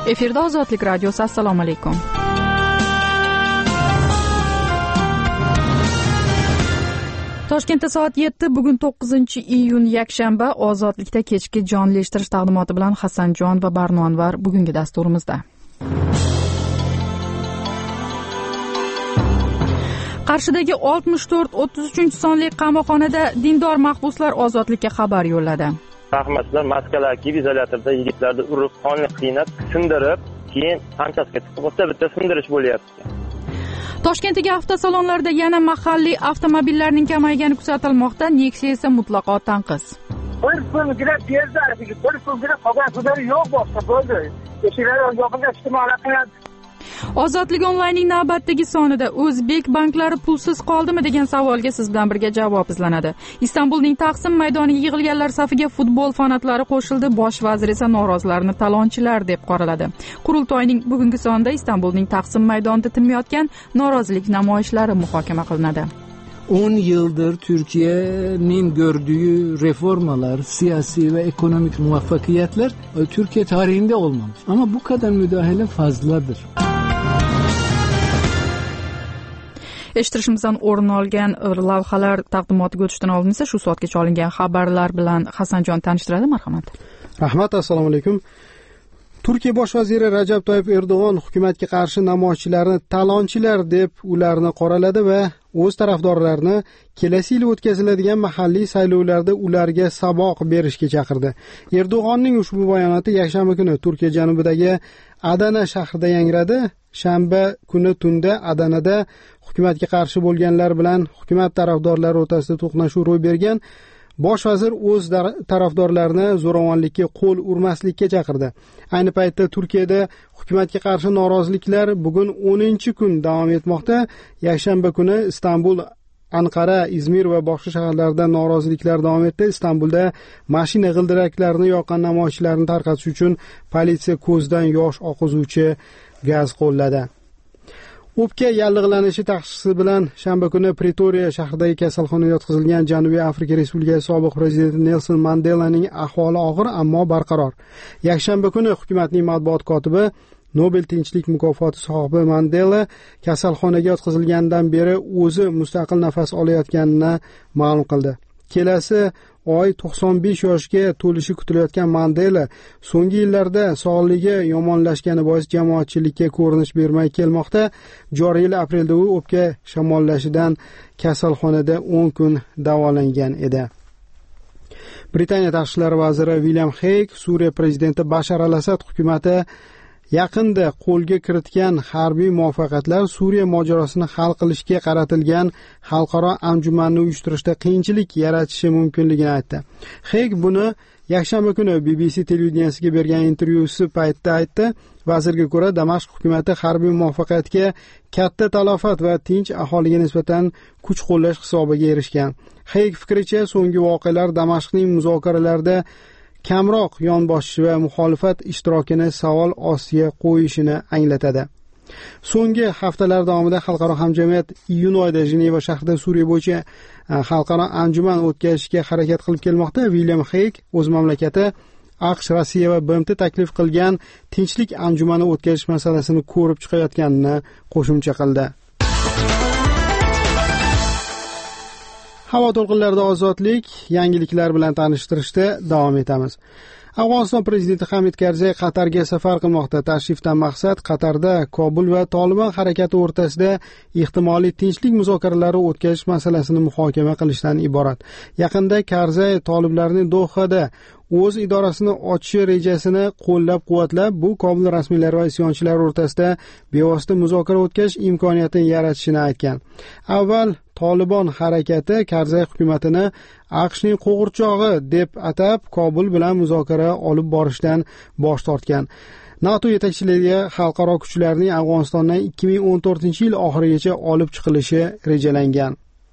Efirda Ozodlik radiosi. Assalomu alaykum. Toshkentda soat 7, bugun 9-iyun yakshanba. Ozodlikda kechki jonli eshittirish taqdimoti bilan Hasanjon va Barno Anvar bugungi dasturimizda. Qarshidagi 64-33 sonli qamoqxonada dindor mahbuslar ozodlikka xabar yo'lladi. Rahmatlar maskalar kiyib izolyatorda yigitlarni urib, qonli qiynab, sindirib, keyin hamkasga tiqib bitta sindirish bo'lyapti. Toshkentdagi avtosalonlarda yana mahalliy avtomobillarning kamaygani kuzatilmoqda. Nexia esa mutlaqo tanqis. Bir kungina tezda, bir kungina qog'ozlari yo'q boshqa bo'ldi. Eshiklar yoqida ijtimoiy qiladi. Ozodlik onlaynning navbatdagi sonida o'zbek banklari pulsiz qoldimi degan savolga siz bilan birga javob izlanadi. Istanbulning Taqsim maydoniga yig'ilganlar safiga futbol fanatlari qo'shildi. Bosh vazir esa norozilarni talonchilar deb qoraladi. Qurultoyning bugungi sonida Istanbulning Taqsim maydonida tinmayotgan norozilik namoyishlari muhokama qilinadi. 10 yıldır Türkiye'nin gördüğü reformalar, siyasi ve ekonomik muvaffakiyetler Türkiye tarihinde olmamış. Ama bu kadar müdahale fazladır. Eshittirishimizdan o'rin olgan lavhalar taqdimotiga o'tishdan oldin esa shu soatgacha olingan xabarlar bilan Hasanjon tanishtiradi. Marhamat. Rahmat, assalomu alaykum. Turkiya bosh vaziri Rajab Toyyib Erdo'g'on hukumatga qarshi namoyishchilarni talonchilar deb ularni qoraladi va o'z tarafdorlarini kelasi yil o'tkaziladigan mahalliy saylovlarda ularga saboq berishga chaqirdi. Erdo'g'onning ushbu bayonoti yakshanba kuni Turkiya janubidagi Adana shahrida yangradi. Shanba kuni tunda Adanada hukumatga qarshi bo'lganlar bilan hukumat tarafdorlari o'rtasida to'qnashuv ro'y bergan. Bosh vazir o'z tarafdorlarini zo'ravonlikka qo'l urmaslikka chaqirdi. Ayni paytda Turkiyada hukumatga qarshi noroziliklar bugun 10-kun davom etmoqda. Yakshanba kuni Istanbul, Anqara, Izmir va boshqa shaharlarda noroziliklar davom etdi. Istanbulda mashina g'ildiraklarini yoqqan namoyishchilarni tarqatish uchun politsiya ko'zdan yosh oqizuvchi gaz qo'lladi. O'pka yallig'lanishi tashxisi bilan shanba kuni Pretoriya shahridagi kasalxonaga yotqizilgan Janubiy Afrika Respublikasi sobiq prezidenti Nelson Mandelaning ahvoli og'ir, ammo barqaror. Yakshanba kuni hukumatning matbuot kotibi Nobel tinchlik mukofoti sohibi Mandela kasalxonaga yotqizilgandan beri o'zi mustaqil nafas olayotganini ma'lum qildi. Kelasi oy 95 yoshga to'lishi kutilayotgan Mandela so'nggi yillarda sog'ligi yomonlashgani bois jamoatchilikka ko'rinish bermay kelmoqda. Joriy yil aprelda u o'pka shamollashidan kasalxonada 10 kun davolangan edi. Britaniya tashqi ishlar vaziri William Hague Suriya prezidenti Bashar al-Asad hukumati yaqinda qo'lga kiritgan harbiy muvaffaqiyatlar Suriya mojarosini hal qilishga qaratilgan xalqaro anjumanni uyushtirishda qiyinchilik yaratishi mumkinligini aytdi. Hague buni yakshanba kuni BBC televideniyasiga bergan intervyusi paytida aytdi. Vazirga ko'ra, Damashq hukumati harbiy muvaffaqiyatga katta talafot va tinch aholiga nisbatan kuch qo'llash hisobiga erishgan. Hague fikricha, so'nggi voqealar Damashqning muzokaralarda kamroq yonboshishi va muxolifat ishtirokini savol ostiga qo'yishini anglatadi. So'nggi haftalar davomida xalqaro hamjamiyat iyun oyida Jeneva shahrida Suriya bo'yicha xalqaro anjuman o'tkazishga harakat qilib kelmoqda. William Hague o'z mamlakati AQSh, Rossiya va BMT taklif qilgan tinchlik anjumani o'tkazish masalasini ko'rib chiqayotganini qo'shimcha qildi. Havo to'lqinlarida ozodlik yangiliklar bilan tanishtirishda davom etamiz. Afg'oniston prezidenti Hamid Karzay Qatarga safar qilmoqda. Tashrifdan maqsad Qatarda Kobul va Toliban harakati o'rtasida ehtimoliy tinchlik muzokaralari o'tkazish masalasini muhokama qilishdan iborat. Yaqinda Karzay toliblarning Dohada o'z idorasini ochishi rejasini qo'llab-quvvatlab, bu Kobul rasmiylari va isyonchilar o'rtasida bevosita muzokara o'tkazish imkoniyatini yaratishini aytgan. Avval Toliban harakati Karzay hukumatini AQShning qo'g'irchog'i deb atab Kobul bilan muzokara olib borishdan bosh tortgan. NATO yetakchilariga xalqaro kuchlarning Afg'onistondan 2014-yil oxirigacha olib chiqilishi rejalangan.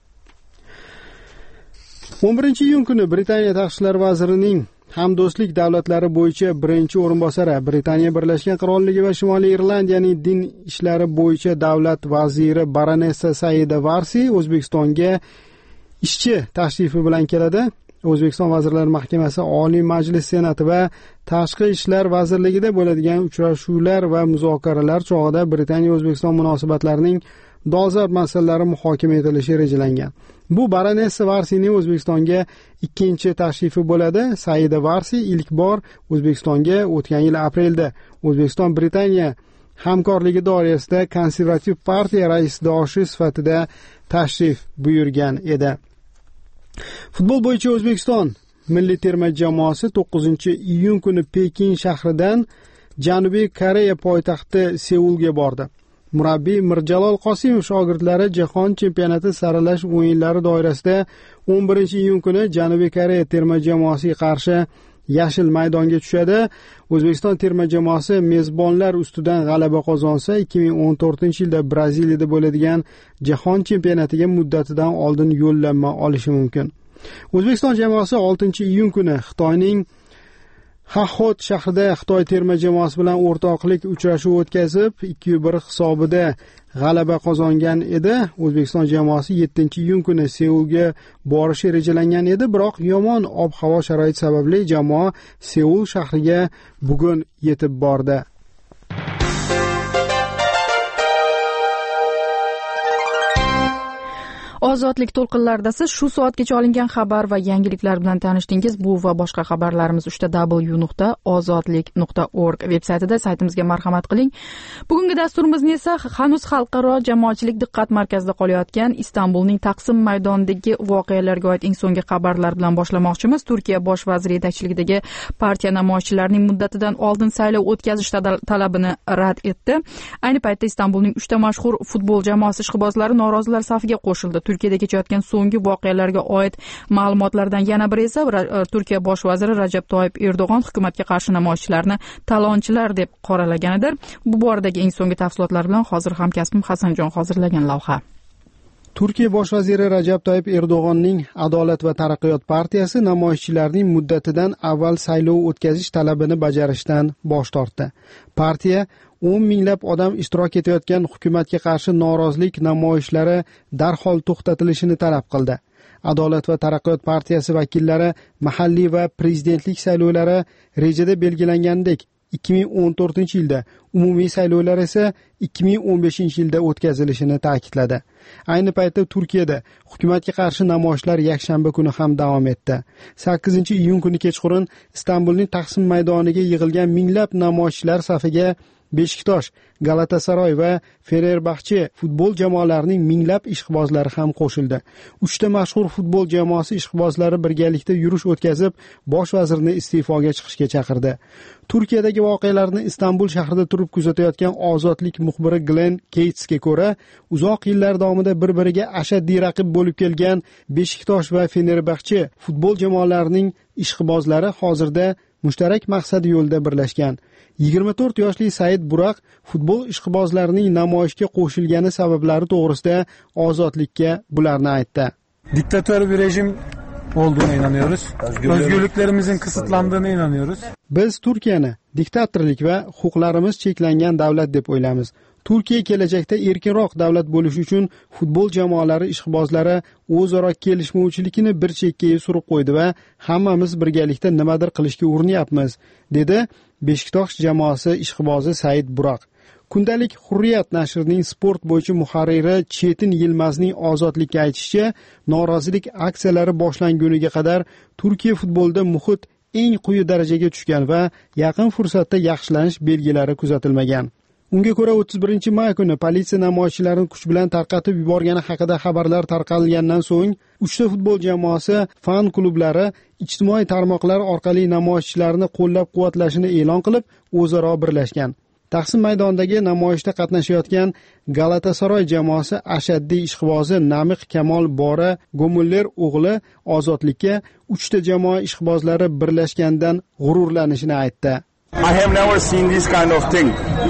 11-iyun kuni Britaniya tashqi ishlar vazirining Hamdo'stlik davlatlari bo'yicha birinchi o'rinbosari, Britaniya Birlashgan Qirolligi va Shimoliy Irlandiyaning din ishlari bo'yicha davlat vaziri Baronessa Saida Varsi O'zbekistonga ishchi tashrifi bilan keladi. O'zbekiston Vazirlar Mahkamasi, Oliy Majlis Senati va Tashqi ishlar vazirligida bo'ladigan uchrashuvlar va muzokaralar chog'ida Britaniya O'zbekiston munosabatlarining dolzarb masalalari muhokama etilishi rejalangan. Bu baronessa Varsining O'zbekistonga ikkinchi tashrifi bo'ladi. Saida Varsi ilk bor O'zbekistonga o'tgan yil aprelda O'zbekiston Britaniya hamkorligi doirasida konservativ partiya raisdoshi sifatida tashrif buyurgan edi. Futbol bo'yicha O'zbekiston milliy terma jamoasi 9-iyun kuni Pekin shahridan Janubiy Koreya poytaxti Seulga bordi. Murabbiy Mirjalol Qosimov shogirdlari Jahon chempionati saralash o'yinlari doirasida 11-iyun kuni Janubiy Koreya terma jamoasiga qarshi yashil maydonga tushadi. O'zbekiston terma jamoasi mezbonlar ustidan g'alaba qozonsa, 2014-yilda Braziliyada bo'ladigan Jahon chempionatiga muddatidan oldin yo'llanma olishi mumkin. O'zbekiston jamoasi 6-iyun kuni Xitoyning Hahot shahrida Xitoy terma jamoasi bilan o'rtoqlik uchrashuvi o'tkazib, 2-1 hisobida g'alaba qozongan edi. O'zbekiston jamoasi 7-iyun kuni Seulga borishi rejalangan edi, biroq yomon ob-havo sharoiti sababli jamoa Seul shahriga bugun yetib bordi. Ozodlik to'lqinlarida siz shu soatgacha olingan xabar va yangiliklar bilan tanishdingiz. Bu va boshqa xabarlarimiz w.org veb-saytida, saytimizga marhamat qiling. Bugungi dasturimizni esa hanuz xalqaro jamoatchilik diqqat markazida qolayotgan Istanbulning Taqsim maydonidagi voqealarga oid eng so'nggi xabarlar bilan boshlamoqchimiz. Turkiya bosh vaziri yetakchiligidagi partiya namoyishchilarining muddatidan oldin saylov o'tkazish talabini rad etdi. Ayni paytda Istanbulning 3 ta mashhur futbol jamoasi ishqibozlari norozilar safiga qo'shildi. Turkiyada kechayotgan so'nggi voqealarga oid ma'lumotlardan yana biri esa Turkiya bosh vaziri Rajab Toyib Erdo'g'on hukumatga qarshi namoyishchilarni talonchilar deb qoralaganidir. Bu boradagi eng so'nggi tafsilotlar bilan hozir hamkasbim Hasanjon hozirlagan lavha. Turkiya bosh vaziri Rajab Toyib Erdo'g'onning Adolat va taraqqiyot partiyasi namoyishchilarning muddatidan avval saylov o'tkazish talabini bajarishdan bosh tortdi. Partiya 10 minglab odam ishtirok etayotgan hukumatga qarshi norozilik namoyishlari darhol to'xtatilishini talab qildi. Adolat va taraqqiyot partiyasi vakillari mahalliy va prezidentlik saylovlari rejada belgilangandek 2014-yilda, umumiy saylovlar esa 2015-yilda o'tkazilishini ta'kidladi. Ayni paytda Turkiyada hukumatga qarshi namoyishlar yakshanba kuni ham davom etdi. 8-iyun kuni kechqurun Istanbulning Taqsim maydoniga yig'ilgan minglab namoyishchilar safiga Beshiktosh, Galatasaray va Fenerbahçe futbol jamoalarining minglab ishqibozlari ham qo'shildi. 3 ta mashhur futbol jamoasi ishqibozlari birgalikda yurish o'tkazib, bosh vazirni iste'foga chiqishga chaqirdi. Turkiyadagi voqealarni Istanbul shahrida turib kuzatayotgan ozodlik muxbiri Glenn Keitsga ko'ra, uzoq yillar davomida bir-biriga ashaddiy raqib bo'lib kelgan Beshiktosh va Fenerbahçe futbol jamoalarining ishqibozlari hozirda mushtarak maqsad yo'lida birlashgan. 24 yoshli Said Buraq futbol ishqibozlarining namoyishga qo'shilgani sabablari to'g'risida Ozodlikka bularni aytdi. Diktatör bir rejim olduğuna inanıyoruz. Özgürlüklerimizin kısıtlandığına inanıyoruz. Biz Turkiyani diktatorlik va huquqlarimiz cheklangan davlat deb o'ylaymiz. Turkiya kelajakda erkinroq davlat bo'lishi uchun futbol jamoalari ishqibozlari o'zaro kelishmovchilikni bir chekkaga surib qo'ydi va hammamiz birgalikda nimadir qilishga urinyapmiz, dedi Beshiktosh jamoasi ishqibozi Said Buraq. Kundalik Hurriyat nashrining sport bo'yicha muharriri Chetin Yilmazning Ozodlikka aytishicha, norozilik aksiyalari boshlanguniga qadar Turkiya futbolida muhit eng quyi darajaga tushgan va yaqin fursatda yaxshilanish belgilari kuzatilmagan. Unga ko'ra 31-may kuni politsiya namoyishchilarni kuch bilan tarqatib yuborgani haqida xabarlar tarqalgandan so'ng 3 ta futbol jamoasi fan klublari ijtimoiy tarmoqlar orqali namoyishchilarni qo'llab-quvvatlashini e'lon qilib, o'zaro birlashgan. Taqsim maydonidagi namoyishda qatnashayotgan Galatasaray jamoasi ashaddiy ishqibozi Namiq Kamol Bora Gomuller o'g'li Ozodlikka 3 ta jamoa ishqibozlari birlashgandan g'ururlanishini aytdi. I have never seen this kind of thing.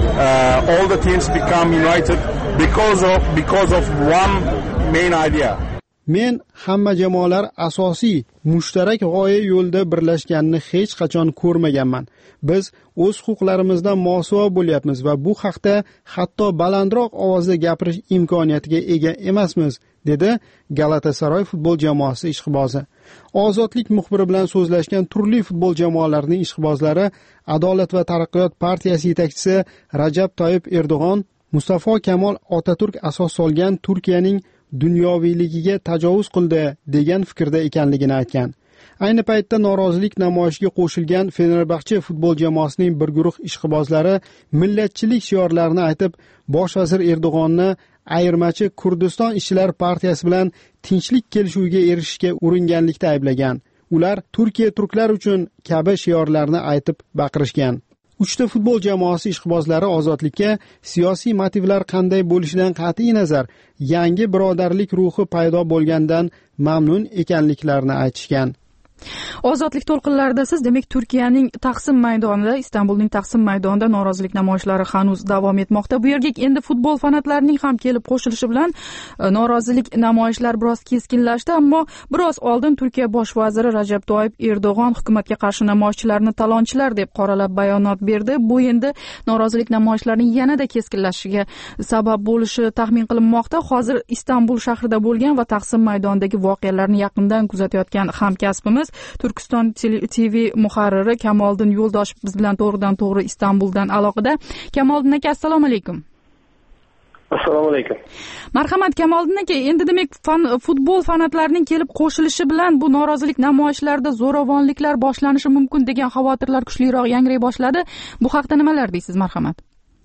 All the teams become united because of one main idea. Men hamma jamoalar asosiy mushtarak g'oya yo'lida birlashganini hech qachon ko'rmaganman. Biz o'z huquqlarimizdan mosuvo bo'lyapmiz va bu haqda hatto balandroq ovozda gapirish imkoniyatiga ega emasmiz, dedi Galatasaray futbol jamoasi ishqibozi. Ozodlik muxbiri bilan so'zlashgan turli futbol jamoalarining ishqibozlari Adolat va taraqqiyot partiyasi yetakchisi Rajab Toyib Erdo'g'on Mustafa Kemal Otaturk asos solgan Turkiyaning dunyoviyligiga tajovuz qildi degan fikrda ekanligini aytgan. Ayni paytda norozilik namoyishiga qo'shilgan Fenerbahçe futbol jamoasining bir guruh ishqibozlari millatchilik shiorlarini aytib, bosh vazir Erdo'g'onni ayirmachi Kurdiston ishchilar partiyasi bilan tinchlik kelishuviga erishishga uringanlikda ayblagan. Ular Turkiya turklar uchun kabi shiorlarni aytib baqirishgan. Uchta futbol jamoasi ishqibozlari ozodlikka siyosiy motivlar qanday bo'lishidan qat'iy nazar yangi birodarlik ruhi paydo bo'lgandan mamnun ekanliklarini aytishgan. Ozodlik to'lqinlarida siz demak Turkiyaning Taqsim maydonida, Istanbulning Taqsim maydonida norozilik namoyishlari hanuz davom etmoqda. Bu yerga endi futbol fanatlarining ham kelib qo'shilishi bilan norozilik namoyishlari biroz keskinlashdi, ammo biroz oldin Turkiya bosh vaziri Rajab Toyib Erdo'g'on hukumatga qarshi namoyishchilarni talonchilar deb qoralab bayonot berdi. Bu endi norozilik namoyishlarining yanada keskinlashishiga sabab bo'lishi taxmin qilinmoqda. Hozir Istanbul shahrida bo'lgan va Taqsim maydonidagi voqealarni yaqindan kuzatayotgan hamkasbimiz Turkiston TV muharriri Kamoliddin Yo'ldoshev biz bilan to'g'ridan to'g'ri Istanbuldan aloqada. Kamoliddin aka, assalomu alaykum. Assalomu alaykum. Marhamat Kamoliddin aka, endi demak futbol fanatlarining kelib qo'shilishi bilan bu norozilik namoyishlarida zo'ravonliklar boshlanishi mumkin degan xavotirlar kuchliroq yangray boshladi. Bu haqda nimalar deysiz, marhamat?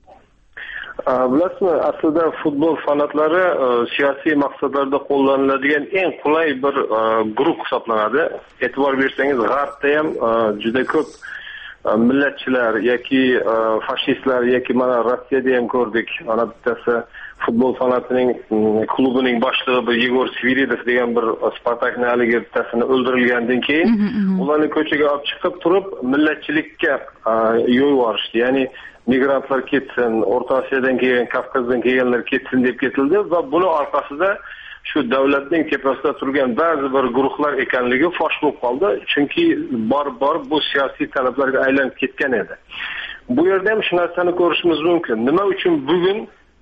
Bilasizmi, aslida futbol fanatlari siyosiy maqsadlarda qo'llaniladigan eng qulay bir guruh hisoblanadi. E'tibor bersangiz, G'arbda ham juda ko'p millatchilar yoki fashistlar yoki mana Rossiyada ham ko'rdik. Ana bittasi futbol fanatining klubining boshlig'i bir Yegor Sviridov degan bir Spartakning haligi bittasini o'ldirilgandan keyin ularni ko'chaga olib chiqib turib millatchilikka yo'l yuborishdi. Ya'ni migrantlar ketsin, O'rta Osiyodan kelgan, Kavkazdan kelganlar ketsin deb ketildi va buni orqasida shu davlatning tepasida turgan ba'zi bir guruhlar ekanligi fosh bo'lib qoldi, chunki bor bu siyosiy talablarga aylanib ketgan edi. Bu yerda ham shu narsani ko'rishimiz mumkin. Nima uchun bugun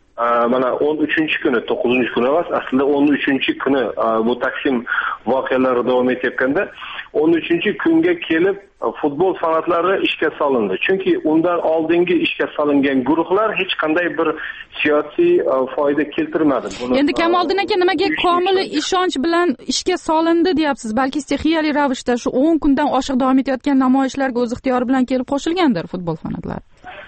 mana 13-kuni, 9-kuni emas, aslida 13-kuni bu Taksim voqealari davom etayotganda 13-kunga kelib futbol fanatlari ishga solindi. Chunki undan oldingi ishga solingan guruhlar hech qanday bir siyosiy foyda keltirmadi. Endi Kamoliddin aka, nimaga komil ishonch bilan ishga solindi deyapsiz? Balki stixiyali ravishda shu 10 kundan oshiq davom etayotgan namoyishlarga o'z ixtiyori bilan kelib qo'shilgandir futbol fanatlari.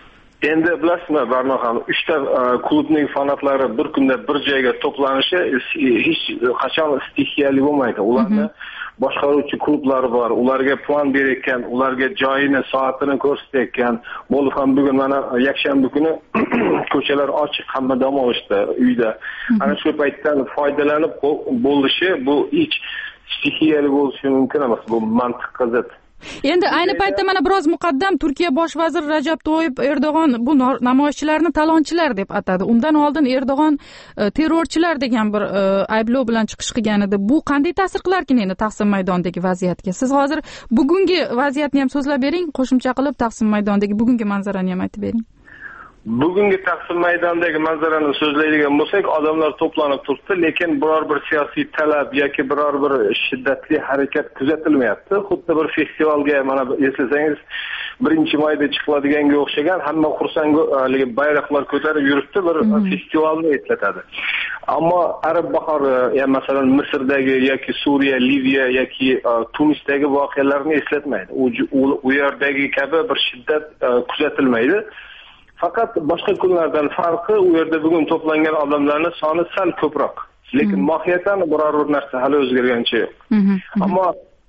Endi bilasizmi, Barno ham 3 ta klubning fanatlari bir kunda bir joyga to'planishi hech qachon stixiyali bo'lmaydi. Ularni boshqaruvchi klublar bor, ularga plan berayotgan, ularga joyini, soatini ko'rsatayotgan. Bo'lib ham bugun mana yakshanba kuni ko'chalar ochiq, hamma dam olishdi uyda. Ana shu paytdan foydalanib bo'lishi bu hech stixiyali bo'lishi mumkin emas. Bu mantiqqa zid. Endi ayni paytda mana biroz muqaddam Turkiya bosh vaziri Rajab Toyib Erdo'g'on bu namoyishchilarni talonchilar deb atadi. Undan oldin Erdo'g'on terrorchilar degan bir ayblov bilan chiqish qilgan edi. Bu qanday ta'sir qilarkin endi Taqsim maydonidagi vaziyatga? Siz hozir bugungi vaziyatni ham so'zlab bering, qo'shimcha qilib Taqsim maydonidagi bugungi manzarani ham aytib bering. Bugungi Taqsim maydonidagi manzarani so'zlaydigan bo'lsak, odamlar to'planib turibdi, lekin biror bir siyosiy talab yoki biror bir shiddatli harakat kuzatilmayapti. Xuddi bir festivalga, mana eslasangiz, 1-mayda chiqadiganga o'xshagan hamma xursand bayroqlar ko'tarib yuribdi, bir festivalni eslatadi. Ammo Arab bahori, ya'ni masalan Misrdagi yoki Suriya, Liviya yoki Tunisdagi voqealarni eslatmaydi. U yerdagi kabi bir shiddat kuzatilmaydi. Faqat boshqa kunlardan farqi, u yerda bugun to'plangan odamlarning soni sal ko'proq. Lekin mohiyatan biror bir narsa hali o'zgarganicha yo'q. Ammo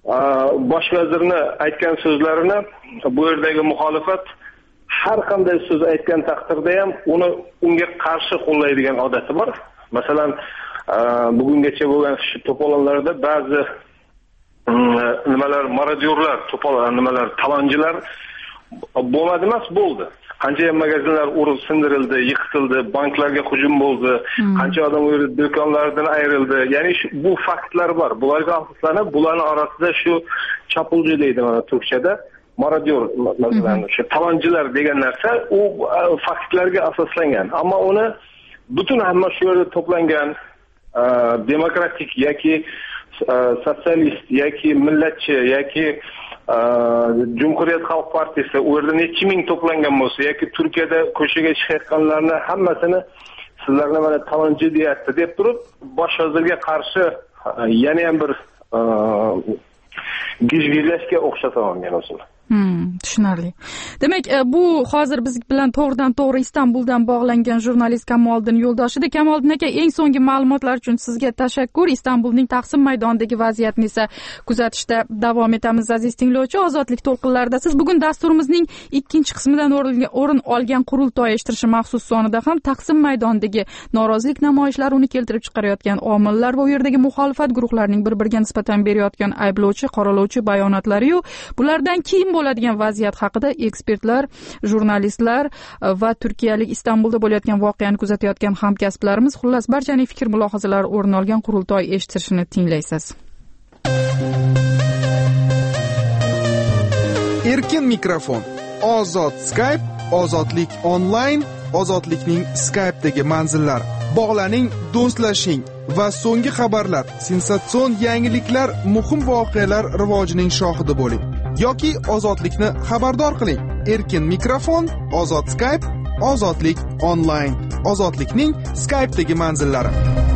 bosh vazirni aytgan so'zlarini bu yerdagi muxolifat har qanday so'z aytgan taqdirda ham unga qarshi qo'llaydigan odati bor. Masalan, bugungacha bo'lgan shu to'polonlarda ba'zi marodyorlar, talonchilar bo'lmadi emas, bo'ldi. Qancha magazinlar urib sindirildi, yiqitildi, banklarga hujum bo'ldi, qancha odam do'konlardan ayrildi. Ya'ni bu faktlar bor. Bularga asoslanib, bularning orasida shu chapulji deydi mana turkchada, marodyor, masalan, shu talonchilar degan narsa u faktlarga asoslangan. Ammo uni butun hamma shu yerda to'plangan demokratik yoki sotsialist yoki millatchi yoki Cumhuriyet Halk Partisi u yerda necha ming to'plangan bo'lsa yoki Turkiyada ko'chaga chiqayotganlarni hammasini sizlarni mana talonchi deyapti deb turib bosh vazirga qarshi yana ham bir gijgilashga o'xshataman men o'zimni. Tushunarli. Demak, bu hozir biz bilan to'g'ridan to'g'ri Istanbuldan bog'langan jurnalist Kamoliddin Yo'ldoshidir. Kamoliddin aka, eng so'nggi ma'lumotlar uchun sizga tashakkur. Istanbulning Taqsim maydonidagi vaziyatni esa kuzatishda davom etamiz aziz tinglovchi. Ozodlik to'lqinlarida siz bugun dasturimizning ikkinchi qismidan o'rin olgan qurultoy eshittirishi maxsus sonida ham Taqsim maydonidagi norozilik namoyishlari, uni keltirib chiqarayotgan omillar va u yerdagi muxolifat guruhlarining bir-biriga nisbatan berayotgan ayblovchi, qoralovchi bayonotlari-yu, bulardan keyin bo'ladigan vaziyat haqida ekspertlar, jurnalistlar va turkiyalik Istanbulda bo'layotgan voqeani kuzatayotgan hamkasblarimiz, xullas barchaning fikr mulohazalari o'rin olgan qurultoy eshittirishini tinglaysiz. Erkin mikrofon, ozod Skype, ozodlik onlayn, ozodlikning Skype'dagi manzillari. Bog'laning, do'stlashing va so'nggi xabarlar, sensatsion yangiliklar, muhim voqealar rivojining shohidi bo'ling. Yoki ozodlikni xabardor qiling. Erkin mikrofon, ozod Skype, ozodlik onlayn, ozodlikning Skype'dagi manzillari.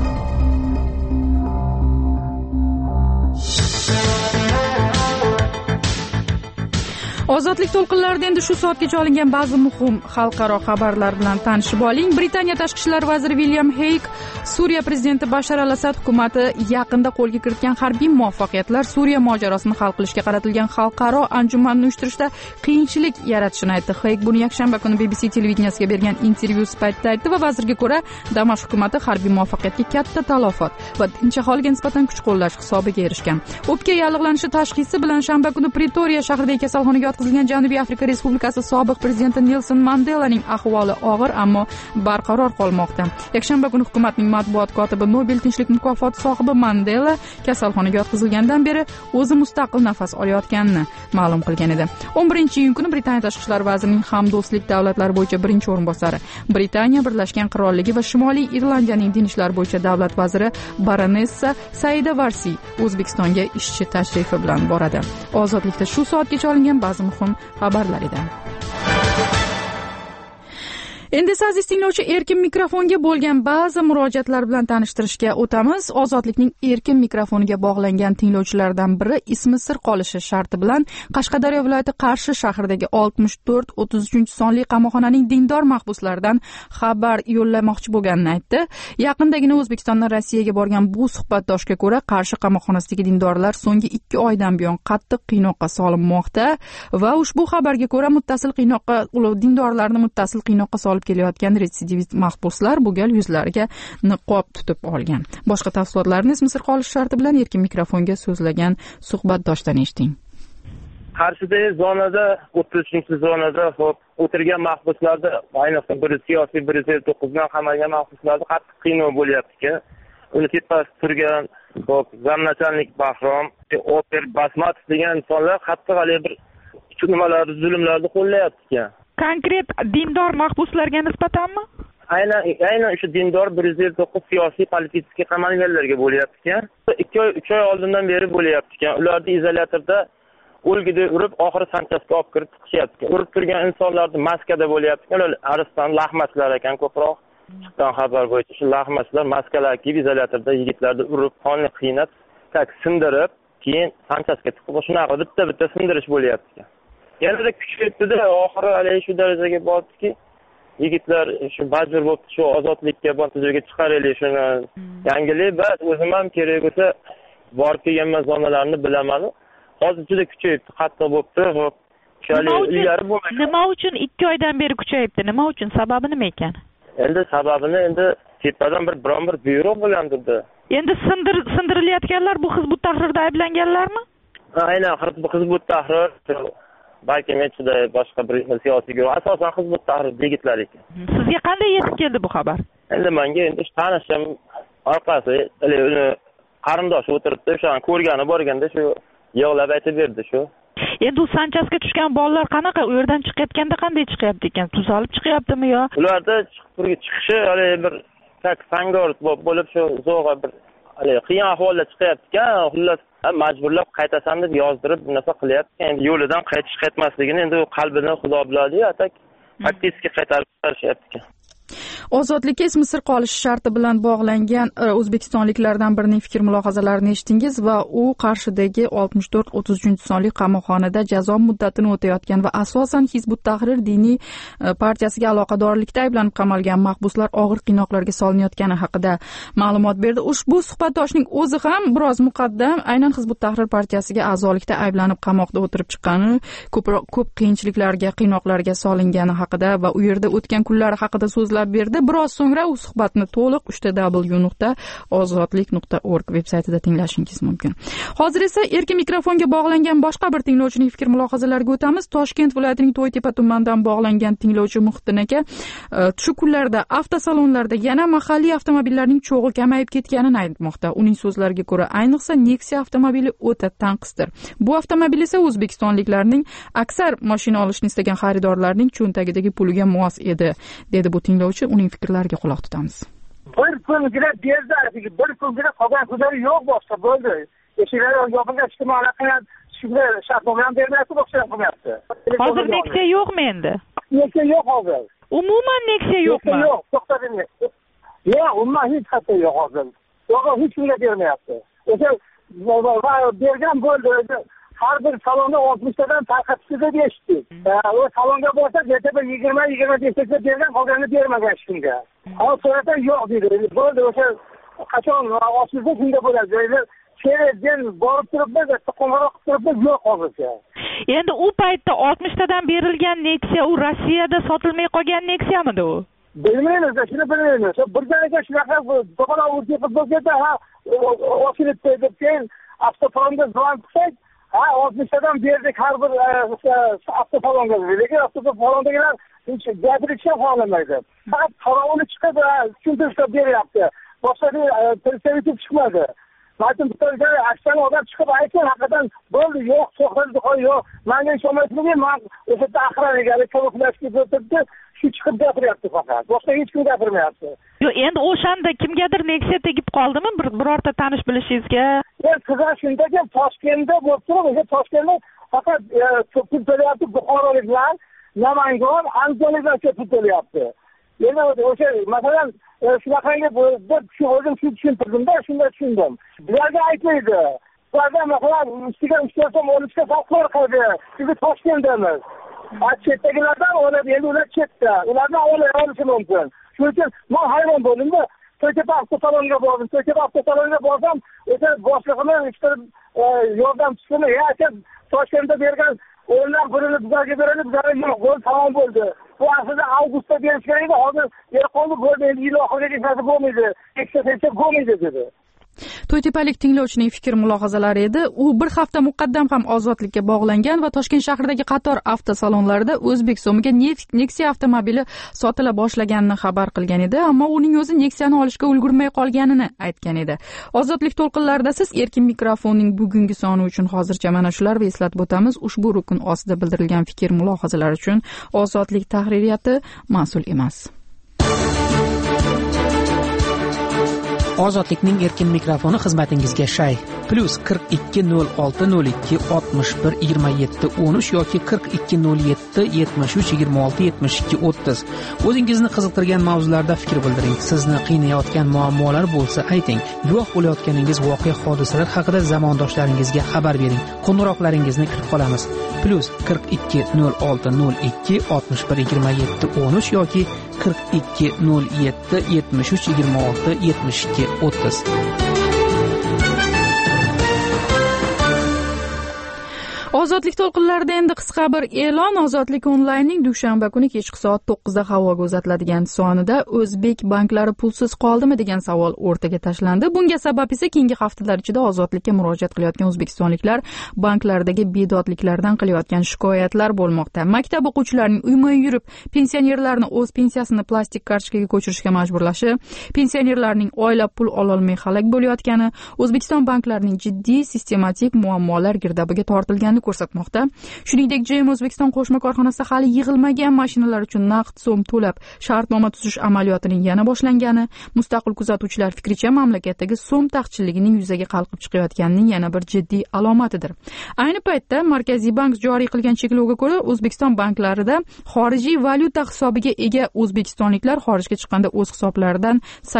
Ozodlik to'lqinlarida endi shu soatgacha olingan ba'zi muhim xalqaro xabarlar bilan tanishib oling. Britaniya tashqi ishlar vaziri William Hague Suriya prezidenti Bashar al-Asad hukumati yaqinda qo'lga kiritgan harbiy muvaffaqiyatlar Suriya mojarosini hal qilishga qaratilgan xalqaro anjumanni uyushtirishda qiyinchilik yaratishini aytdi. Hague buni yakshanba kuni BBC televideniyasiga bergan intervyusi paytida aytdi va vazirga ko'ra Damashq hukumati harbiy muvaffaqiyatga katta talafot va tinch aholiga nisbatan kuch qo'llash hisobiga erishgan. O'pka yallig'lanishi tashxisi bilan shanba kuni Pretoriya shahridagi kasalxonaga yotqizilgan Janubiy Afrika Respublikasi sobiq prezidenti Nelson Mandelaning ahvoli og'ir, ammo barqaror qolmoqda. Yakshanba kuni hukumatning matbuot kotibi, Nobel tinchlik mukofoti sohibi Mandela kasalxonaga yotqizilgandan beri o'zi mustaqil nafas olayotganini ma'lum qilgan edi. 11-iyun kuni Britaniya tashqi ishlar vazirining hamdo'stlik davlatlari bo'yicha birinchi o'rinbosari, Britaniya Birlashgan Qirolligi va Shimoliy Irlandiyaning din ishlari bo'yicha davlat vaziri baronessa Saida Varsi O'zbekistonga ishchi tashrifi bilan boradi. Ozodlikda shu soatgacha olingan ba'zi muhim xabarlar edi. Endi aziz tinglovchi, erkin mikrofonga bo'lgan ba'zi murojaatlar bilan tanishtirishga o'tamiz. Ozodlikning erkin mikrofoniga bog'langan tinglovchilardan biri ismi sir qolishi sharti bilan Qashqadaryo viloyati Qarshi shahridagi 64-33 sonli qamoqxonaning dindor mahbuslaridan xabar yo'llamoqchi bo'lganini aytdi. Yaqindagina O'zbekistondan Rossiyaga borgan bu suhbatdoshga ko'ra, Qarshi qamoqxonasidagi dindorlar so'nggi 2 oydan buyon qattiq qiynoqqa solinmoqda va ushbu xabarga ko'ra dindorlarni muttasil qiynoqqa solib kelayotgan retsidivist mahbuslar bu gal yuzlariga niqob tutib olgan. Boshqa tafsilotlarni misr qolish sharti bilan erkin mikrofonga so'zlagan suhbatdoshdan eshiting. Qarshidagi zonada, 33-zonada o'tirgan mahbuslarda, ayniqsa bir siyosiy 109 dan qamalgan mahbuslarda qattiq qiynov bo'lyapti. Uni tepasida turgan zamnachanlik Bahrom, Oper Basmatov degan insonlar qattiq bir nimalarni, zulmlarni qo'llayapti. Konkret dindor mahbuslarga nisbatanmi? Aynan o'sha dindor 109 siyosiy politik qamalganlarga bo'lyapti. 2-3 oy oldindan beri bo'lyapti. Ularni izolyatorda o'lgida urib, oxiri sanchasga olib kirib tiqishyapti. Urib turgan insonlarni maskada bo'lyapti. Ular Arabiston lahmaslar ekan ko'proq. Chiqqan xabar bo'yicha shu lahmaslar maskalar kiyib izolyatorda yigitlarni urib, qonni qiynab, sindirib, keyin sanchasga tiqib, shunaqa bitta sindirish bo'lyapti. Yanada kuchayibdi-da, oxiri shu darajaga boribdiki, yigitlar shu majbur bo'lib shu ozodlikka tuzilga chiqaraylik shuni. Yangilik bas, o'zim ham kerak bo'lsa borib kelgan zonalarni bilaman. Hozir juda kuchayibdi, qattiq bo'libdi. Nima uchun 2 oydan beri kuchayibdi? Nima uchun? Sababi nima ekan? Endi sababini tepadan biron bir buyruq bilandirdi. Endi sindirilayotganlar bu Hizbut Tahrirda ayblanganlarmi? Aynan, Hizbut Tahrir, balki menchida boshqa bir siyosiy guruh, asosan Hizbut Tahrir yigitlar ekan. Sizga qanday yetib keldi bu xabar? Endi menga tanishim orqasi, uni qarindoshi o'tiribdi, o'shani ko'rgani borganda shu yig'lab aytib berdi shu. Endi u sanchasga tushgan bolalar qanaqa? U yerdan chiqayotganda qanday chiqyapti ekan? Tuzalib chiqyaptimi yo? Ularda chiqishi bir sangor bo'lib shu zo'g'a bir qiyin ahvolda chiqayotgan, xullas majburlab qaytasan deb yozdirib bu narsa qilyapti. Endi yo'lidan qaytmasligini endi u qalbini Xudo biladi, atak faktiski qaytarib chiqarishyapti. Ozodlikka ismi sir qolishi sharti bilan bog'langan o'zbekistonliklardan birining fikr mulohazalarini eshitdingiz va u Qarshidagi 64-30 sonli qamoqxonada jazo muddatini o'tayotgan va asosan Hizbut Tahrir diniy partiyasiga aloqadorlikda ayblanib qamalgan mahbuslar og'ir qiynoqlarga solinayotgani haqida ma'lumot berdi. Ushbu suhbatdoshning o'zi ham biroz muqaddam aynan Hizbut Tahrir partiyasiga a'zolikda ayblanib qamoqda o'tirib chiqqani, ko'p qiyinchiliklarga, qiynoqlarga solingani haqida va u yerda o'tgan kunlari haqida so'zlab berdi. Biroz so'ngra u suhbatni to'liq www.ozodlik.org veb-saytida tinglashingiz mumkin. Hozir esa erkin mikrofonga bog'langan boshqa bir tinglovchining fikr mulohazalariga o'tamiz. Toshkent viloyatining To'ytepa tumanidan bog'langan tinglovchi Muhitdin aka shu kunlarda avtosalonlarda yana mahalliy avtomobillarning cho'g'i kamayib ketganini aytmoqda. Uning so'zlariga ko'ra, ayniqsa Nexia avtomobili o'ta tanqisdir. Bu avtomobil esa o'zbekistonliklarning aksar mashina olishni istagan xaridorlarning cho'ntagidagi puliga mos edi, dedi bu tinglovchi. Uning fikrlariga quloq tutamiz. Bir kungina bezdi, bir kungina qolgan kunlari yo'q boshqa bo'ldi. Eshiklar yopilgan ijtimoiy qilib, shunga shartnoma ham bermayapti, boshqa ham qilmayapti. Hozir Nexia yo'qmi endi? Nexia yo'q hozir. Umuman Nexia yo'qmi? Yo'q, to'xtadim. Yo'q, umuman hech qayerda yo'q hozir. Yo'q, hech kimga bermayapti. O'sha bergan bo'ldi. Har bir salonda 60 tadan tarqatishdi deb eshitdik. O salonga borsa, ertaga 20-25 ta bergan, qolganini bermagan hech kimga. Hozir so'rasam yo'q deydi. Bo'ldi, o'sha qachon ochilsa shunda bo'ladi. Kerakdan borib turibmiz, qo'ng'iroq qilib turibmiz, yo'q hozircha. Endi u paytda 60 tadan berilgan Nexia u Rossiyada sotilmay qolgan Nexiamidi u? Bilmaymiz, shuni bilmaymiz. Birdaniga shunaqa do'konlar o'zga qilib bo'lganda, ochilibdi deb keyin avtopromga zvon qilsak, 60 tadan berdik har bir avtosalonga. Lekin avtosalondagilar hech gapirishga xohlamaydi. Faqat qarovuli chiqib, tushuntirishga beryapti. Boshqa представитель chiqmadi. Lekin bitta aksiyani odam chiqib aytgan, haqiqatan bo'ldi, yo'q, to'xtadi, yo'q. Menga ishonmaysizmi? Men o'sha yerda aqraniga kamuflajga o'tiribdi, shu chiqib gapiryapti faqat. Boshqa hech kim gapirmayapti. Yo'q, endi o'shanda kimgadir Nexia tegib qoldimi? Birorta tanish bilishingizga? Qiziq shundaki, Toshkentda bo'lib turib, o'sha Toshkentda faqat pul to'layapti buxoroliklar, Namangan, Andijonliklar pul to'layapti. Endi o'sha masalan shunaqangi deb shu o'zim shu tushuntirdimda, shunda tushundim. Bularga aytmaydi. Bularga masalan ustiga 3 so'm 13 ga farq qildi. Biz Toshkentdamiz. Chetdagilardan oladi, endi ular chetda. Ulardan olishi mumkin. Shuning uchun men hayron bo'ldimda. To'ytepa avtosaloniga bordim. To'ytepa avtosaloniga borsam, o'sha boshlig'ini yordamchisini, Toshkentda bergan o'yinlar birini bizlarga beradi, bizlarga yo'q, bo'ldi, tamom bo'ldi. Bu aslida avgustda berish kerak edi, hozir qoldi, bo'ldi, endi yil oxiriga hech bo'lmaydi, hech bo'lmaydi dedi. To'ytepalik tinglovchining fikr mulohazalari edi. U bir hafta muqaddam ham ozodlikka bog'langan va Toshkent shahridagi qator avtosalonlarda o'zbek so'miga Nexia avtomobili sotila boshlaganini xabar qilgan edi, ammo uning o'zi Nexiani olishga ulgurmay qolganini aytgan edi. Ozodlik to'lqinlarida siz erkin mikrofonning bugungi soni uchun hozircha mana shular va eslatib o'tamiz. Ushbu rukun ostida bildirilgan fikr mulohazalar uchun Ozodlik tahririyati mas'ul emas. Ozodlikning erkin mikrofoni xizmatingizga shay. +420262612713 yoki 420773267230. O'zingizni qiziqtirgan mavzularda fikr bildiring. Sizni qiynayotgan muammolar bo'lsa ayting. Guvoh bo'layotganingiz voqea hodisalar haqida zamondoshlaringizga xabar bering. Qo'ng'iroqlaringizni kutib qolamiz. +420602612713 yoki 420773267230. Ozodlik to'lqinlarida endi qisqa bir e'lon. Ozodlik onlaynning dushanba kuni kechki soat 9 da havoga uzatiladigan sonida o'zbek banklari pulsiz qoldimi degan savol o'rtaga tashlandi. Bunga sabab esa keyingi haftalar ichida ozodlikka murojaat qilayotgan o'zbekistonliklar banklardagi bedodliklardan qilayotgan shikoyatlar bo'lmoqda. Maktab o'quvchilarining uyma-uy yurib pensionerlarni o'z pensiyasini plastik kartochkaga ko'chirishga majburlashi, pensionerlarning oylab pul ololmay halak bo'layotgani, O'zbekiston banklarining jiddiy sistematik muammolar girdobiga tortilganini ko'rsatmoqda. Shuningdek, GM O'zbekiston qo'shma korxonasida hali yig'ilmagan mashinalar uchun naqd so'm to'lab shartnoma tuzish amaliyotining yana boshlangani, mustaqil kuzatuvchilar fikricha mamlakatdagi so'm taqchilligining yuzaga qalqib chiqayotganining yana bir jiddiy alomatidir. Ayni paytda Markaziy bank joriy qilgan cheklovga ko'ra, O'zbekiston banklarida xorijiy valyuta hisobiga ega o'zbekistonliklar xorijga chiqqanda o'z hisoblaridan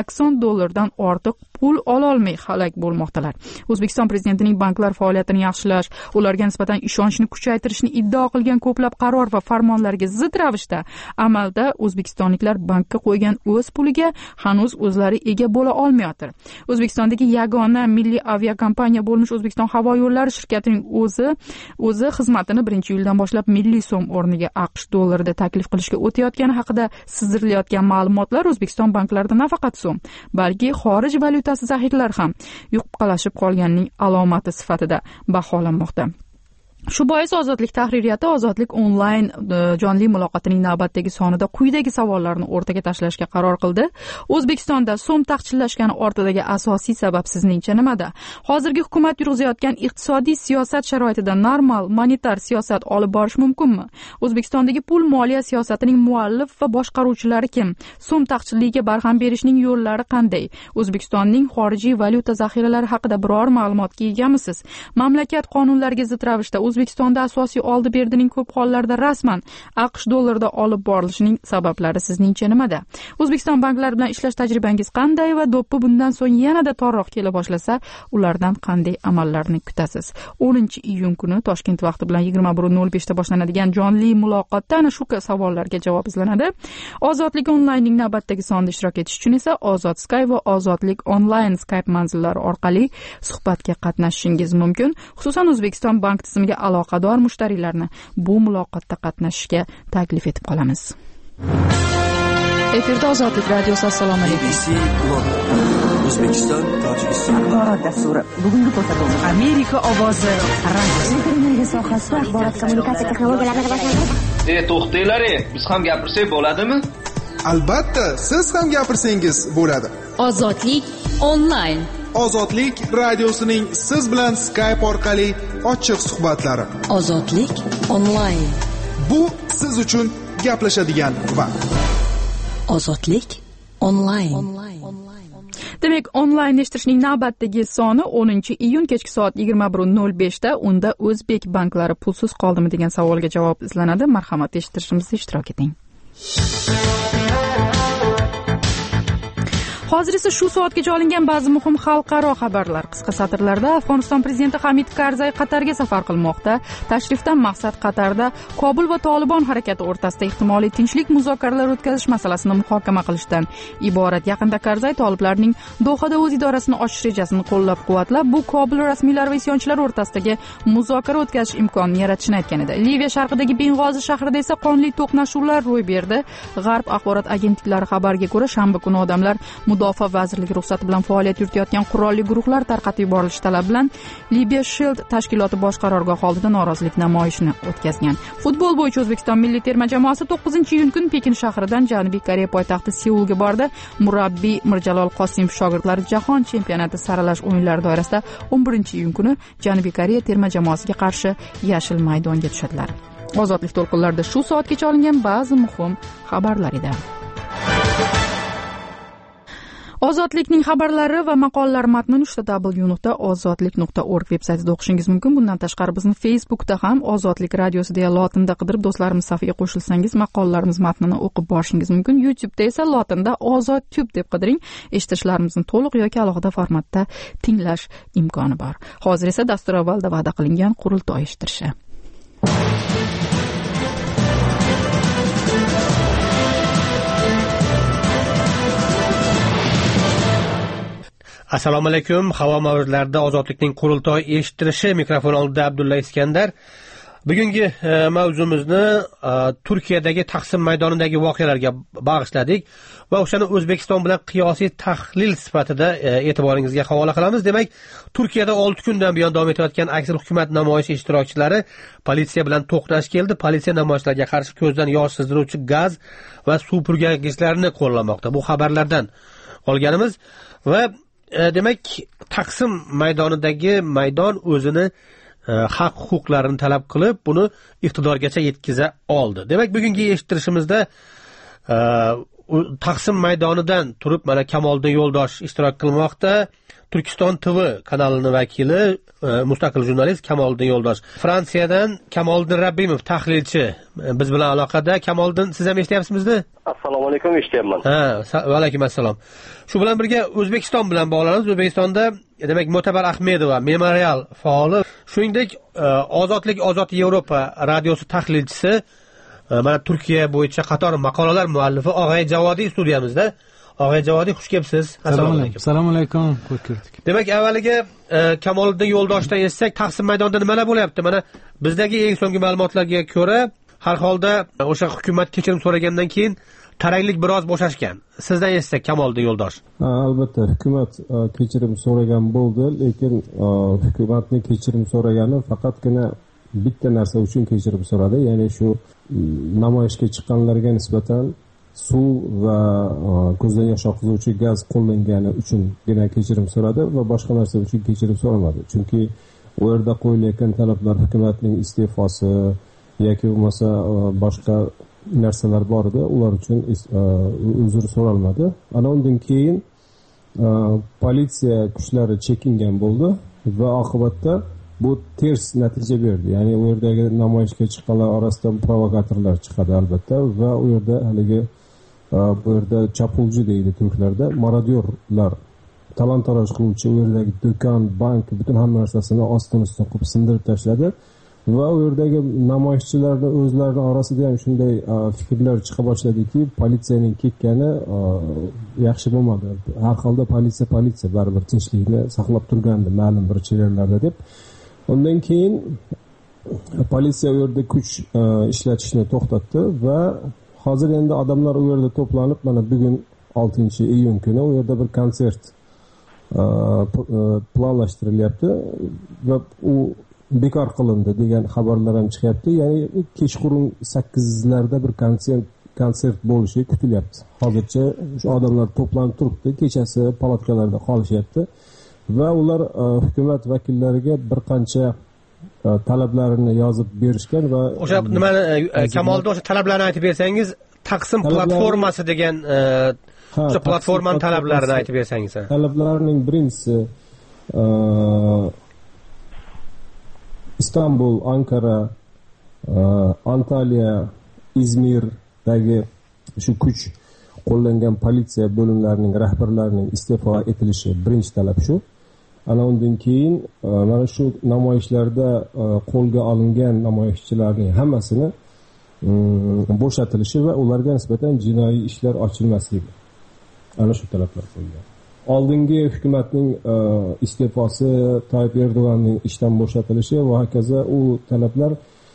$80 ortiq pul ola olmay halak bo'lmoqdalar. O'zbekiston prezidentining banklar faoliyatini yaxshilash, ularga nisbatan ishonchni kuchaytirishni iddao qilgan ko'plab qaror va farmonlarga zid ravishda amalda o'zbekistonliklar bankka qo'ygan o'z puliga hanuz o'zlari ega bo'la olmayotir. O'zbekistondagi yagona milliy aviakompaniya bo'lmish O'zbekiston havo yo'llari shirkatining o'zi xizmatini 1-iyuldan boshlab milliy so'm o'rniga AQSh dollarida taklif qilishga o'tayotgani haqida sizdirilayotgan ma'lumotlar O'zbekiston banklarida nafaqat so'm, balki xorij valyutasi zaxiralari ham yuqqalashib qolganining alomati sifatida baholanmoqda. Shu bois Ozodlik tahririyati Ozodlik onlayn jonli muloqotining navbatdagi sonida quyidagi savollarni o'rtaga tashlashga qaror qildi. O'zbekistonda so'm taqchillashgani ortidagi asosiy sabab sizningcha nimada? Hozirgi hukumat yurg'izayotgan iqtisodiy siyosat sharoitida normal monetar siyosat olib borish mumkinmi? O'zbekistondagi pul moliya siyosatining muallif va boshqaruvchilari kim? So'm taqchilligiga barham berishning yo'llari qanday? O'zbekistonning xorijiy valyuta zaxiralari haqida biror ma'lumotga egamisiz? Mamlakat qonunlariga zid ravishda O'zbekistonda asosiy oldi berdining ko'p hollarda rasman AQSh dollarida olib borilishining sabablari sizningcha nimada? O'zbekiston banklari bilan ishlash tajribangiz qanday va do'ppi bundan so'ng yanada torroq kela boshlasa, ulardan qanday amallarni kutasiz? 10-iyun kuni Toshkent vaqti bilan 21:05 da boshlanadigan jonli muloqotda ana shu savollarga javob izlanadi. Ozodlik onlaynning navbatdagi sonida ishtirok etish uchun esa Ozod Skype va Ozodlik onlayn Skype manzillari orqali suhbatga qatnashishingiz mumkin. Xususan O'zbekiston bank tizimiga aloqador mushtariylarni bu muloqotda qatnashishga taklif etib qolamiz. Efirda Ozodlik radiosi. Assalomu alaykum. O'zbekiston, Tojikiston axborot dasturi. Bugungi ko'rsatuv Amerika ovozi radiosi. Energiya sohasida axborot kommunikatsiya texnologiyalarini rivojlantirish. To'xtanglar, biz ham gapirsak bo'ladimi? Albatta, siz ham gapirsangiz bo'ladi. Ozodlik onlayn. Ozodlik radiosining siz bilan Skype orqali ochiq suhbatlari. Ozodlik onlayn. Bu siz uchun gaplashadigan vaqt. Ozodlik onlayn. Demak, onlayn eshitishning navbatdagi soni 10-iyun kechki soat 21:05 da unda O'zbek banklari pulsiz qoldimi degan savolga javob izlanadi. Marhamat, eshitishimizda ishtirok eting. Hozir esa shu soatgacha olingan ba'zi muhim xalqaro xabarlar. Qisqa satrlarda Afg'oniston prezidenti Hamid Karzay Qatarga safar qilmoqda. Tashrifdan maqsad Qatarda Kobul va Tolibon harakati o'rtasida ehtimoliy tinchlik muzokaralari o'tkazish masalasini muhokama qilishdan iborat. Yaqinda Karzay toliblarning Dohada o'z idorasini ochish rejasini qo'llab-quvvatlab, bu Kobul rasmiylari va isyonchilar o'rtasidagi muzokara o'tkazish imkonini yaratishini aytgan edi. Liviya sharqidagi Beng'ozi shahrida esa qonli to'qnashuvlar ro'y berdi. G'arb axborot agentliklari xabariga ko'ra, shanba kuni odamlar Mudofaa vazirligi ruxsati bilan faoliyat yuritayotgan qurolli guruhlar tarqatib yuborilishi talabi bilan Libya Shield tashkiloti bosh qarorgohi oldida norozilik namoyishini o'tkazgan. Futbol bo'yicha O'zbekiston milliy terma jamoasi 9-iyun kuni Pekin shahridan Janubiy Koreya poytaxti Seulga bordi. Murabbiy Mirjalol Qosimov shogirdlari jahon chempionati saralash o'yinlari doirasida 11-iyun kuni Janubiy Koreya terma jamoasiga qarshi yashil maydonga tushadilar. Ozodlik to'lqinlarida shu soatgacha olingan ba'zi muhim xabarlar edi. Ozodlikning xabarlari va maqolalari matnini www.ozodlik.org veb-saytida o'qishingiz mumkin. Bundan tashqari bizni Facebookda ham Ozodlik radiosi deya lotinda qidirib do'stlarimiz safiga qo'shilsangiz maqolalarimiz matnini o'qib borishingiz mumkin. YouTube'da esa lotinda Ozod Tube deb qidiring. Eshitishlarimizni to'liq yoki alohida formatda tinglash imkoni bor. Hozir esa dastur avvalda va'da qilingan qurultoy eshittirishi. Assalomu alaykum. Havo mavjlarida Ozodlikning qurultoy eshittirishi, mikrofon oldida Abdulla Iskandar. Bugungi mavzumizni Turkiyadagi Taqsim maydonidagi voqealarga bag'ishladik va o'shani O'zbekiston bilan qiyosiy tahlil sifatida e'tiboringizga havola qilamiz. Demak, Turkiyada 6 kundan buyon davom etayotgan aksar hukumat namoyishi ishtirokchilari politsiya bilan to'qnash keldi. Politsiya namoyishlarga qarshi ko'zdan yosh sizdiruvchi gaz va suv purkagichlarni qo'llamoqda. Bu xabarlardan olganimiz va demak, Taqsim maydonidagi maydon o'zini haq huquqlarini talab qilib buni iqtidorgacha yetkiza oldi. Demak, bugungi eshittirishimizda Taqsim maydonidan turib mana Kamoliddin Yo'ldosh ishtirok qilmoqda. Turkiston TV kanalining vakili, mustaqil jurnalist Kamoliddin Yo'ldosh. Fransiyadan Kamoliddin Rabbimov, tahlilchi, biz bilan aloqada. Kamoliddin, siz ham eshityapsizmi? Assalomu alaykum, eshityapman. Va alaykum assalom. Shu bilan birga O'zbekiston bilan bog'lanamiz. O'zbekistonda demak Mo'tabar Ahmedova, memorial faoli, shuningdek Ozodlik Ozod Yevropa radiosi tahlilchisi, mana Turkiya bo'yicha qator maqolalar muallifi Og'ay Javodiy studiyamizda. Og'ay Javodiy, xush kelibsiz. Assalomu alaykum. Assalomu alaykum. Xush ko'rdik. Demak, avvaliga Kamoliddin Yo'ldoshdan eshitsak, Taqsim maydonida nimalar bo'lyapti? Mana bizdagi eng so'nggi ma'lumotlarga ko'ra, har holda o'sha hukumat kechirim so'ragandan keyin taranglik biroz bo'shashgan. Sizdan eshitsak, Kamoliddin Yo'ldosh. Albatta, hukumat kechirim so'ragan bo'ldi, lekin hukumatning kechirim so'ragani faqatgina bitta narsa uchun kechirim so'radi, ya'ni shu namoyishga chiqqanlarga nisbatan suv va ko'zdan yosh oqizuvchi gaz qo'llangani uchungina kechirim so'radi va boshqa narsa uchun kechirim so'ramadi. Chunki u yerda qo'yilayotgan talablar hukumatning iste'fosi yoki bo'lmasa boshqa narsalar bor edi, ular uchun uzr so'ralmadi. Ana undan keyin politsiya kuchlari chekingan bo'ldi va oqibatda bu ters natija berdi. Ya'ni u yerdagi namoyishga chiqqanlar orasidan provokatorlar chiqadi albatta va u yerda haligi bu yerda chapulchi deydi turklarda, marodyorlar, talon-taroj qiluvchi, u yerdagi do'kon, bank, butun hamma narsasini ostin-ustin qilib sindirib tashladi va u yerdagi namoyishchilarning o'zlarining orasida ham shunday fikrlar chiqa boshladiki, politsiyaning ketgani yaxshi bo'lmadi. Har holda politsiya baribir tinchlikni saqlab turgandi ma'lum bir chegarlarda deb. Undan keyin politsiya u yerda kuch ishlatishni to'xtatdi va hozir endi odamlar u yerda to'planib, mana bugun 6-iyun kuni u yerda bir konsert planlashtirilyapti va u bekor qilindi degan xabarlar ham chiqyapti. Ya'ni kechqurun 8larda bir konsert bo'lishi kutilyapti. Hozircha shu odamlar to'planib turibdi, kechasi palatkalarda qolishyapti va ular hukumat vakillariga bir qancha talablarini yozib berishgan va o'sha nimani Kamoliddin, o'sha talablarni aytib bersangiz, Taqsim platformasi degan o'sha platformaning talablarini aytib bersangiz. Talablarning birinchisi Istanbul, Ankara, Antalya, İzmir'dagi shu kuch qo'llangan politsiya bo'limlarining rahbarlarining iste'fo etilishi birinchi talab shu. Ana undan keyin mana shu namoyishlarda qo'lga olingan namoyishchilarning hammasini bo'shatilishi va ularga nisbatan jinoiy ishlar ochilmasligi. Ana shu talablar qo'yilgan. Oldingi hukumatning iste'fosi, Tayyip Erdo'g'anning ishdan bo'shatilishi va hokazo u talablar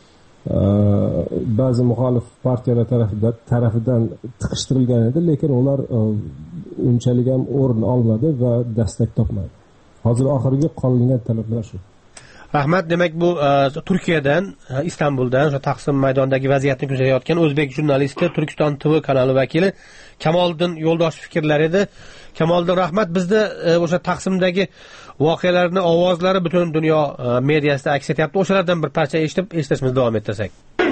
ba'zi muxolif partiyalar tarafidan tiqishtirilgan edi, lekin ular unchalik ham o'rin olmadi va dastak topmadi. Hozir oxirgi qolingan talablar shu. Rahmat. Demak, bu Turkiyadan, Istanbuldan o'sha Taqsim maydonidagi vaziyatni kuzatayotgan o'zbek jurnalisti, Turkiston TV kanali vakili Kamoliddin Yo'ldosh fikrlari edi. Kamoliddin, rahmat. Bizda o'sha Taqsimdagi voqealarning ovozlari butun dunyo mediasida aks etyapti. O'shalardan bir parcha eshitib, eshitishimizni davom ettirsak.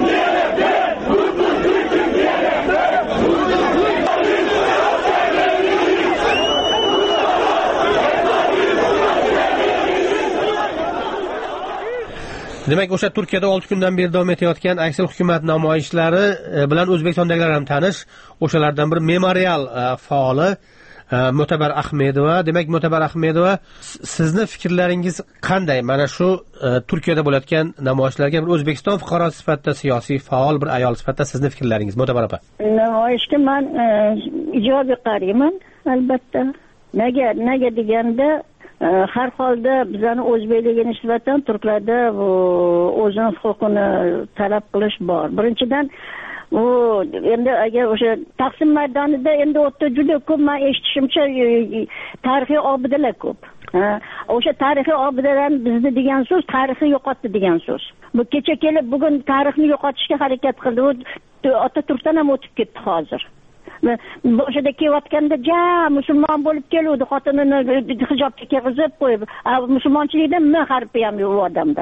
Demak, o'sha Turkiyada 6 kundan beri davom etayotgan aksil hukumat namoyishlari bilan O'zbekistondagilar ham tanish. O'shalardan biri memorial faoli Mo'tabar Ahmedova. Demak, Mo'tabar Ahmedova, sizni fikrlaringiz qanday? Mana shu Turkiyada bo'layotgan namoyishlarga bir O'zbekiston fuqarosi sifatida, siyosiy faol bir ayol sifatida sizni fikrlaringiz, Mo'tabar opa? Namoyishga men ijobiy qarayman, albatta. Nega deganda, har holda bizning o'zbeklarga nisbatan turklarda o'zining huquqini talab qilish bor. Birinchidan, u endi agar o'sha Taqsim maydonida endi o'tda juda ko'p, men eshitishimcha, tarixiy obidalar ko'p. O'sha tarixiy obidalar bizda degan so'z tarixni yo'qotdi degan so'z. Bu kecha kelib bugun tarixni yo'qotishga harakat qildi. U Otaturkdan ham o'tib ketdi hozir. Boshida kelayotganda musulmon bo'lib keluvdi, xotinini hijobga kirgizib qo'yib, musulmonchilikdan men harfi ham yo'q odamda. Tinch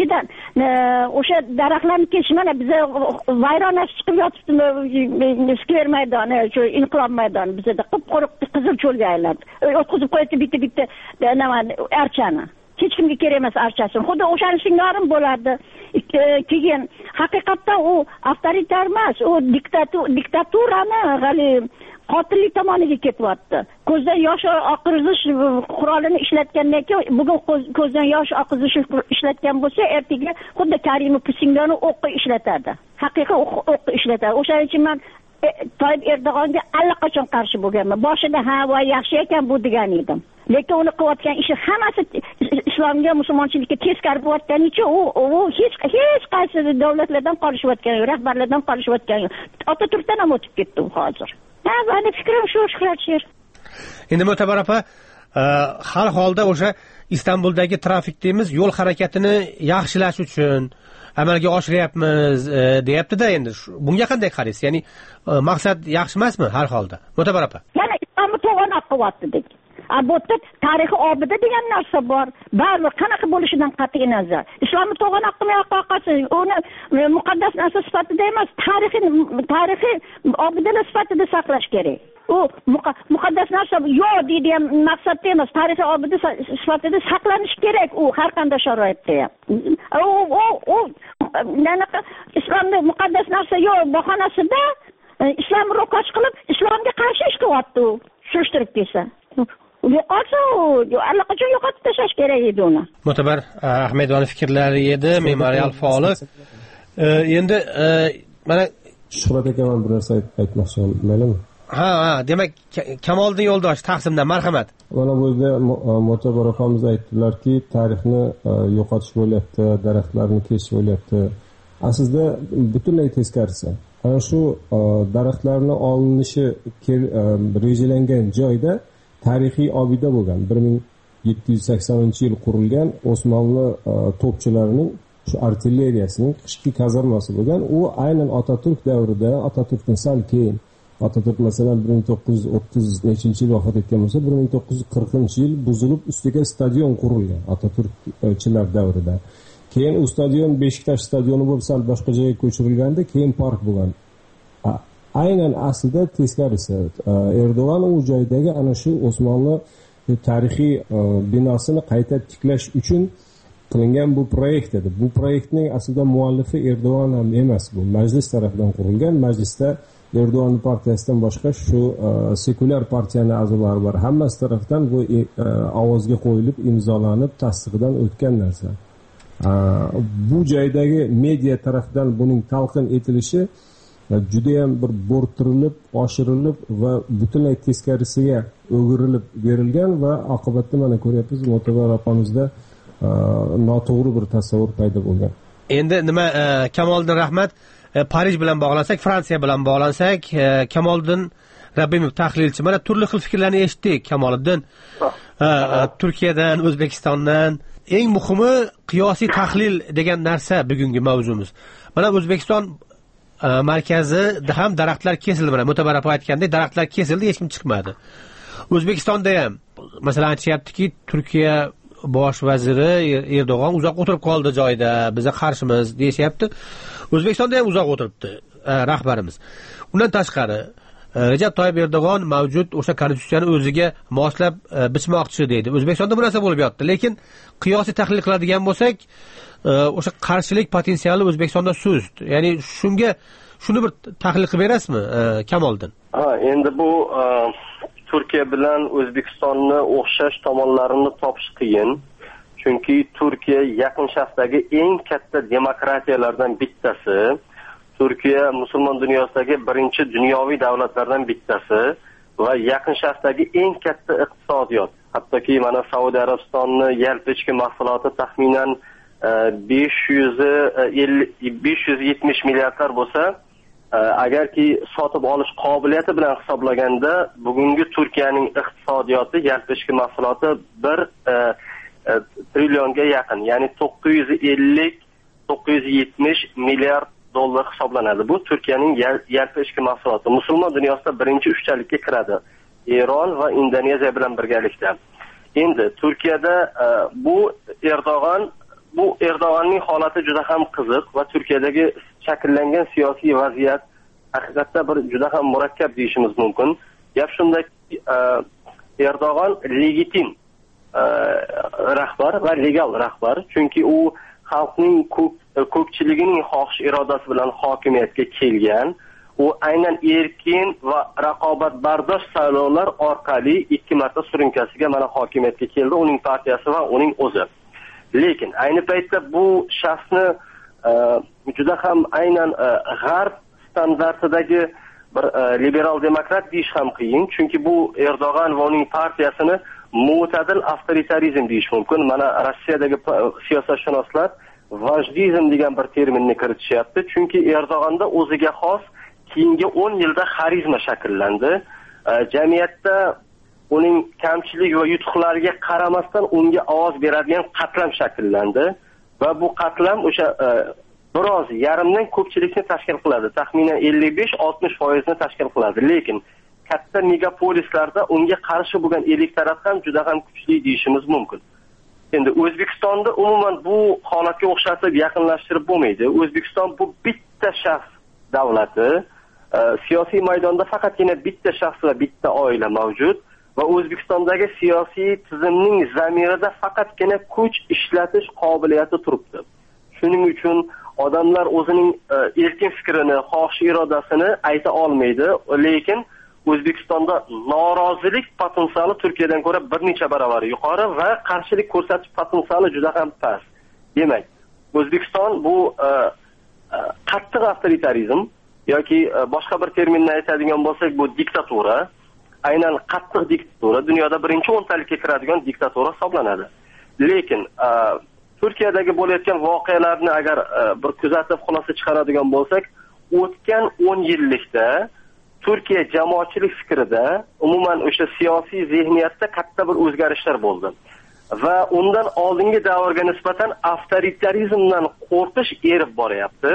ikkidan o'sha daraxtlarni kesish mana biza vayronasi chiqib yotibdi skver maydoni shu inqilob maydoni bizada qip-quruq qizil cho'lga aylandi o'tqizib qo'yibdi bitta nima archani hech kimga kerak emas archasi xuddi o'shani singari bo'lardi keyin haqiqatdan u avtoritar emas u diktaturani hali qotillik tomoniga ketyapti ko'zdan yosh oqizish qurolini ishlatgandan keyin bugun ko'zdan yosh oqizish ishlatgan bo'lsa ertaga xuddi Karimov Pusingani o'qqa ishlatadi haqiqiy o'qqa ishlatadi o'shaning uchun men Toyib Erdo'g'onga allaqachon qarshi bo'lganman boshida ha voy yaxshi ekan bu degan edim lekin uni qilayotgan ishi hammasi islomga musulmonchilikka teskari bo'layotgani uchun u hech qaysi davlatlardan qolishayotgani yo'q rahbarlardan qolishayotgani yo'q Otaturkdan ham o'tib ketdi u hozir mani fikrim shu Shuhrat. Endi Mo'tabar opa har holda o'sha Istanbuldagi trafik deymiz yo'l harakatini yaxshilash uchun amalga oshiryapmiz deyapti-da endi bunga qanday qaraysiz ya'ni maqsad yaxshi emasmi har holda Mo'tabar opa yana islomni to'g'anoq qilyapti bu yerda tarixiy obida degan narsa bor baribir qanaqa bo'lishidan qat'iy nazar islomni to'g'anoq qilmay qolsin uni muqaddas narsa sifatida emas tarixiy obidalar sifatida saqlash kerak u muqaddas narsa yo'q deydigan maqsadda emas tarixiy obida sifatida saqlanishi kerak u har qanday sharoitda ham u islomda muqaddas narsa yo'q bahonasida islomni ro'kach qilib islomga qarshi ish qilyapti u surishtirib kelsa yo'qolsa allaqachon yo'qotib tashlash kerak edi uni Mo'tabar Ahmedovning fikrlari edi memorial faoli endi mana Shuhrat aka men bir narsa aytmoqchiman maylimi ha demak Kamoliddin Yo'ldosh Taqsimdan marhamat mana bu yerda Mo'tabar opamiz aytdilarki tarixni yo'qotish bo'lyapti daraxtlarni kesish bo'lyapti aslida butunlay teskarisi ana shu daraxtlarni olinishi rejalangan joyda tarixiy obida bo'lgan 1780-yil qurilgan Osmonli to'pchilarining shu artilleriyasining qishki kazarmasi bo'lgan u aynan Otaturk davrida Otaturkdan sal keyin Otaturk masalan 1930 nechinchi yil vafot etgan bo'lsa 1940-yil buzilib ustiga stadion qurilgan Otaturkchilar davrida keyin u stadion Beshiktash stadioni bo'lib sal boshqa joyga ko'chirilganda keyin park bo'lgan aynan aslida teskarisi Erdo'g'on u joydagi ana shu Osmonli tarixiy binosini qayta tiklash uchun qilingan bu proyekt edi bu proyektning aslida muallifi Erdo'g'on ham emas bu majlis tomonidan qurilgan majlisda Erdo'g'on partiyasidan boshqa shu sekulyar partiyaning a'zolari bor hammasi tarafdan bu ovozga qo'yilib imzolanib tasdiqdan o'tgan narsa bu joydagi media tarafdan buning talqin etilishi judayam bir bo'rttirilib oshirilib va butunlay teskarisiga o'girilib berilgan va oqibatda mana ko'ryapmiz Mo'tabar opamizda noto'g'ri bir tasavvur paydo bo'lgan endi nima Kamoliddin rahmat Parij bilan bog'lansak Fransiya bilan bog'lansak Kamoliddin Rabbimov tahlilchi mana turli xil fikrlarni eshitdik Kamoliddin Turkiyadan O'zbekistondan eng muhimi qiyosiy tahlil degan narsa bugungi mavzumiz mana O'zbekiston markazida ham daraxtlar kesildi mana Mo'tabar opa aytgandek daraxtlar kesildi hech kim chiqmadi O'zbekistonda ham masalan aytishyaptiki Turkiya bosh vaziri Erdo'g'on uzoq o'tirib qoldi joyida biza qarshimiz deyishyapti O'zbekistonda ham uzoq o'tiribdi rahbarimiz undan tashqari Recep Tayyip Erdo'g'on mavjud o'sha konstitutsiyani o'ziga moslab bichmoqchi deydi O'zbekistonda bu narsa bo'lib yotdi lekin qiyosiy tahlil qiladigan bo'lsak o'sha qarshilik potensiali O'zbekistonda sust ya'ni shuni bir tahlil qilib berasizmi Kamoliddin endi bu Turkiya bilan O'zbekistonni o'xshash tomonlarini topish qiyin chunki Turkiya yaqin sharqdagi eng katta demokratiyalardan bittasi Turkiya musulmon dunyosidagi birinchi dunyoviy davlatlardan bittasi va yaqin sharqdagi eng katta iqtisodiyot hattoki mana Saudiya Arabistonni yalpi ichki mahsuloti taxminan 570 milliardlar bo'lsa agarki sotib olish qobiliyati bilan hisoblaganda bugungi Turkiyaning iqtisodiyoti yalpi ichki mahsuloti 1 trillionga yaqin ya'ni 950-970 milliard dollar hisoblanadi bu Turkiyaning yalpi ichki mahsuloti musulmon dunyosida birinchi uchtalikka kiradi Eron va Indoneziya bilan birgalikda endi Turkiyada bu Erdo'g'on bu Erdo'g'onning holati juda ham qiziq va Turkiyadagi shakllangan siyosiy vaziyat haqiqatda bir juda ham murakkab deyishimiz mumkin. Gap shundaki, Erdo'g'on legitim rahbar va legal rahbar, chunki u xalqning ko'pchiligining xohish irodasi bilan hokimiyatga kelgan. U aynan erkin va raqobatbardosh saylovlar orqali 2 marta surunkasiga mana hokimiyatga keldi, uning partiyasi va uning o'zi. Lekin ayni paytda bu shaxsni juda ham aynan g'arb standartidagi bir liberal demokrat deyish ham qiyin, chunki bu Erdo'g'on va uning partiyasini mo'tadil avtoritarizm deyish mumkin. Mana Rossiyadagi siyosatshunoslar vajdizm degan bir terminni kiritishyapti, chunki Erdo'g'onda o'ziga xos keyingi 10 yilda xarizma shakllandi. Jamiyatda uning kamchilik va yutuqlariga qaramasdan unga ovoz beradigan qatlam shakllandi va bu qatlam o'sha biroz yarimdan ko'pchilikni tashkil qiladi. Taxminan 55-60% ni tashkil qiladi. Lekin katta megapolislarda unga qarshi bo'lgan elektorat ham juda ham kuchli deyishimiz mumkin. Endi O'zbekistonda umuman bu holatga o'xshatib yaqinlashtirib bo'lmaydi. O'zbekiston bu bitta shaxs davlati, siyosiy maydonda faqatgina bitta shaxs va bitta oila mavjud va O'zbekistondagi siyosiy tizimning zamirida faqatgina kuch ishlatish qobiliyati turibdi. Shuning uchun odamlar o'zining erkin fikrini, xohish irodasini ayta olmaydi, lekin O'zbekistonda norozilik potensiali Turkiyadan ko'ra bir necha barobar yuqori va qarshilik ko'rsatish potensiali juda ham past. Demak, O'zbekiston bu qattiq avtoritarizm yoki boshqa bir terminni aytadigan bo'lsak, bu diktatura, aynan qattiq diktatura, dunyoda birinchi 10talikka kiradigan diktatura hisoblanadi. Lekin Turkiyadagi bo'layotgan voqealarni agar bir kuzatib xulosa chiqaradigan bo'lsak, o'tgan 10 yillikda Turkiya jamoatchilik fikrida, umuman o'sha siyosiy zihniyatda katta bir o'zgarishlar bo'ldi. Va undan oldingi davrga nisbatan avtoritarizmdan qo'rqish erib boryapti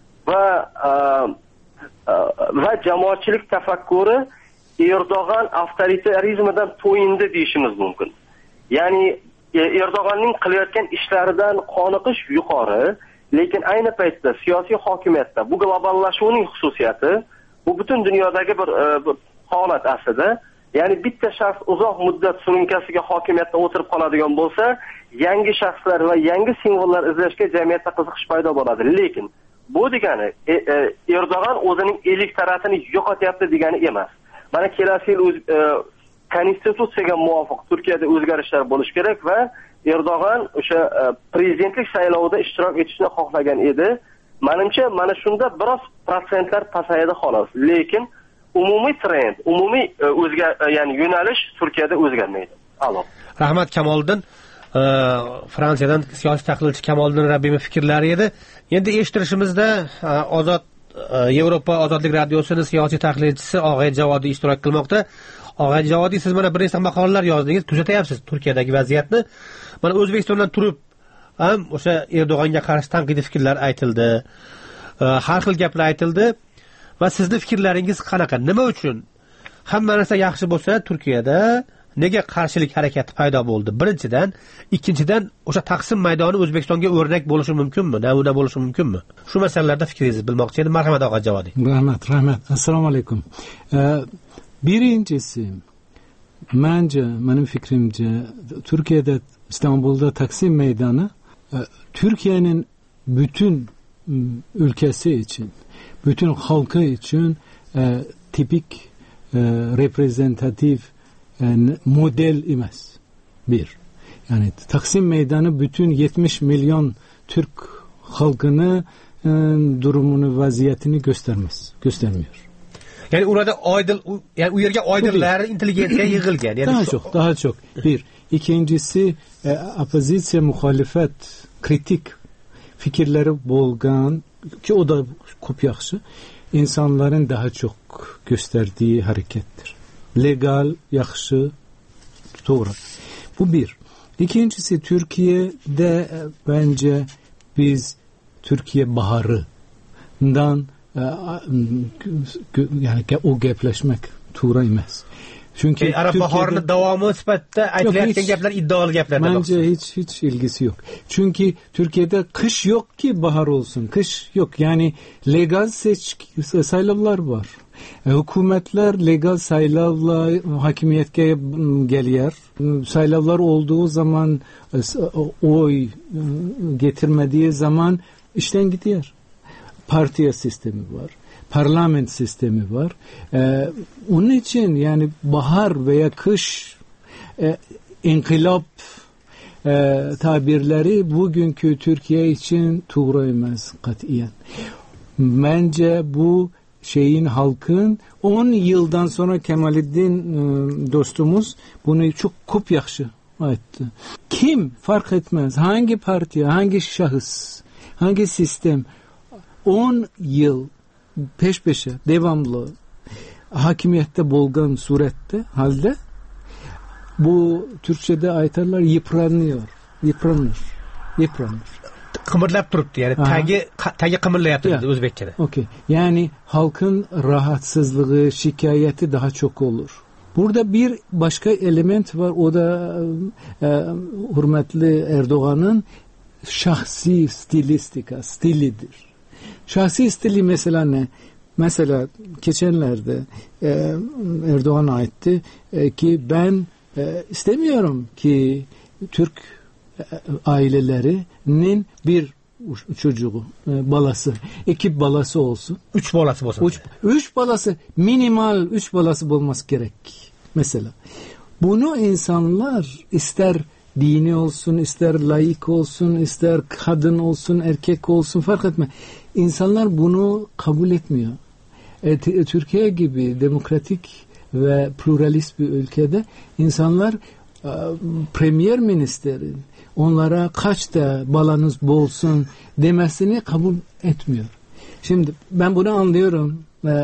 va jamoatchilik tafakkuri Erdo'g'on avtoritarizmidan to'yindi deyishimiz mumkin. Ya'ni Erdo'g'onning qilayotgan ishlaridan qoniqish yuqori, lekin ayni paytda siyosiy hokimiyatda bu globallashuvning xususiyati, bu butun dunyodagi bir holat aslida. Ya'ni bitta shaxs uzoq muddat surunkasiga hokimiyatda o'tirib qoladigan bo'lsa, yangi shaxslar va yangi simvollar izlashga jamiyatda qiziqish paydo bo'ladi. Lekin bu degani Erdo'g'on o'zining elektoratini yo'qotyapti degani emas. Mana kelasi yil konstitutsiyaga muvofiq Turkiyada o'zgarishlar bo'lishi kerak va Erdo'g'on o'sha prezidentlik saylovida ishtirok etishni xohlagan edi. Menimcha mana shunda biroz prosentlar pasayadi xolos. Lekin umumiy trend, umumiy ya'ni yo'nalish Turkiyada o'zgarmaydi. Alo. Rahmat Kamoliddin. Fransiyadan siyosiy tahlilchi Kamoliddin Rabbimov fikrlari edi. Endi eshittirishimizda Ozod Yevropa ozodlik radiosining siyosiy tahlilchisi Og'ay Javodiy ishtirok qilmoqda. Og'ay Javodiy, siz mana bir nechta maqolalar yozdingiz, kuzatyapsiz Turkiyadagi vaziyatni. Mana O'zbekistondan turib ham o'sha Erdo'g'onga qarshi tanqidiy fikrlar aytildi, har xil gaplar aytildi va sizning fikrlaringiz qanaqa? Nima uchun hamma narsa yaxshi bo'lsa Turkiyada nega qarshilik harakati paydo bo'ldi? Birinchidan, ikkinchidan o'sha Taqsim maydoni O'zbekistonga o'rnak bo'lishi mumkinmi? Namuna bo'lishi mumkinmi? Shu masalalarda fikringizni bilmoqchi edim. Marhamat Og'ay Javodiy. Rahmat. Assalomu alaykum. Birinchisi, mening fikrimcha, Turkiyada İstanbul'da Taksim Meydanı Türkiye'nin bütün ülkesi için, bütün halkı için tipik, reprezentatif model emas. Bir. Yani Taksim Meydanı bütün 70 milyon Türk halkını durumunu, vaziyetini göstermiyor. Yani orada yani u yerga oydinlar, intelligensiya yig'ilgan. Yani daha çok. Bir. İkincisi, opozisiya, muhalefet, kritik fikirleri bo'lgan ki o da ko'p yaxshi, insanların daha çok gösterdiği harekettir. Legal, yaxshi, doğru. Bu bir. İkincisi, Türkiye'de bence biz Türkiye baharından yani o gepleşmek doğru emas. Chunki arab bahorining davomi sifatida aytilayotgan gaplar iddioli gaplar. Bence hiç ilgisi yok. Çünkü Türkiye'de kış yok ki bahar olsun. Kış yok. Yani legal saylavlar var. Hükümetler legal saylavla hakimiyetke geliyor. Saylavlar olduğu zaman oy getirmediği zaman işten gidiyor. Partiya sistemi var. Parlament sistemi var. Onun için yani bahar veya kış inkılap tabirleri bugünkü Türkiye için doğruyemez katiyen. Bence bu şeyin halkın 10 yıldan sonra Kemaleddin dostumuz bunu çok yaxşı ayıttı. Kim fark etmez hangi parti, hangi şahıs, hangi sistem 10 yıl peş peşe devamlı hakimiyette bolgan surette halde bu Türkçe'de aytarlar yıpranır. Kımırlap duruptu yani tagi kımırlayaptı Özbekçe'de. Okay. Yani halkın rahatsızlığı, şikayeti daha çok olur. Burada bir başka element var, o da hürmetli Erdoğan'ın şahsi stilidir. Şahsi stili mesela ne? Mesela geçenlerde Erdoğan aitti ki ben istemiyorum ki Türk ailelerinin bir çocuğu, balası, iki balası olsun. 3 balası olsun. 3 balası, minimal 3 balası olması gerek. Mesela. Bunu insanlar ister dini olsun, ister laik olsun, ister kadın olsun, erkek olsun fark etmez. İnsanlar bunu kabul etmiyor. Türkiye gibi demokratik ve pluralist bir ülkede insanlar premier ministerin onlara kaç da balanız bolsun demesini kabul etmiyor. Şimdi ben bunu anlıyorum.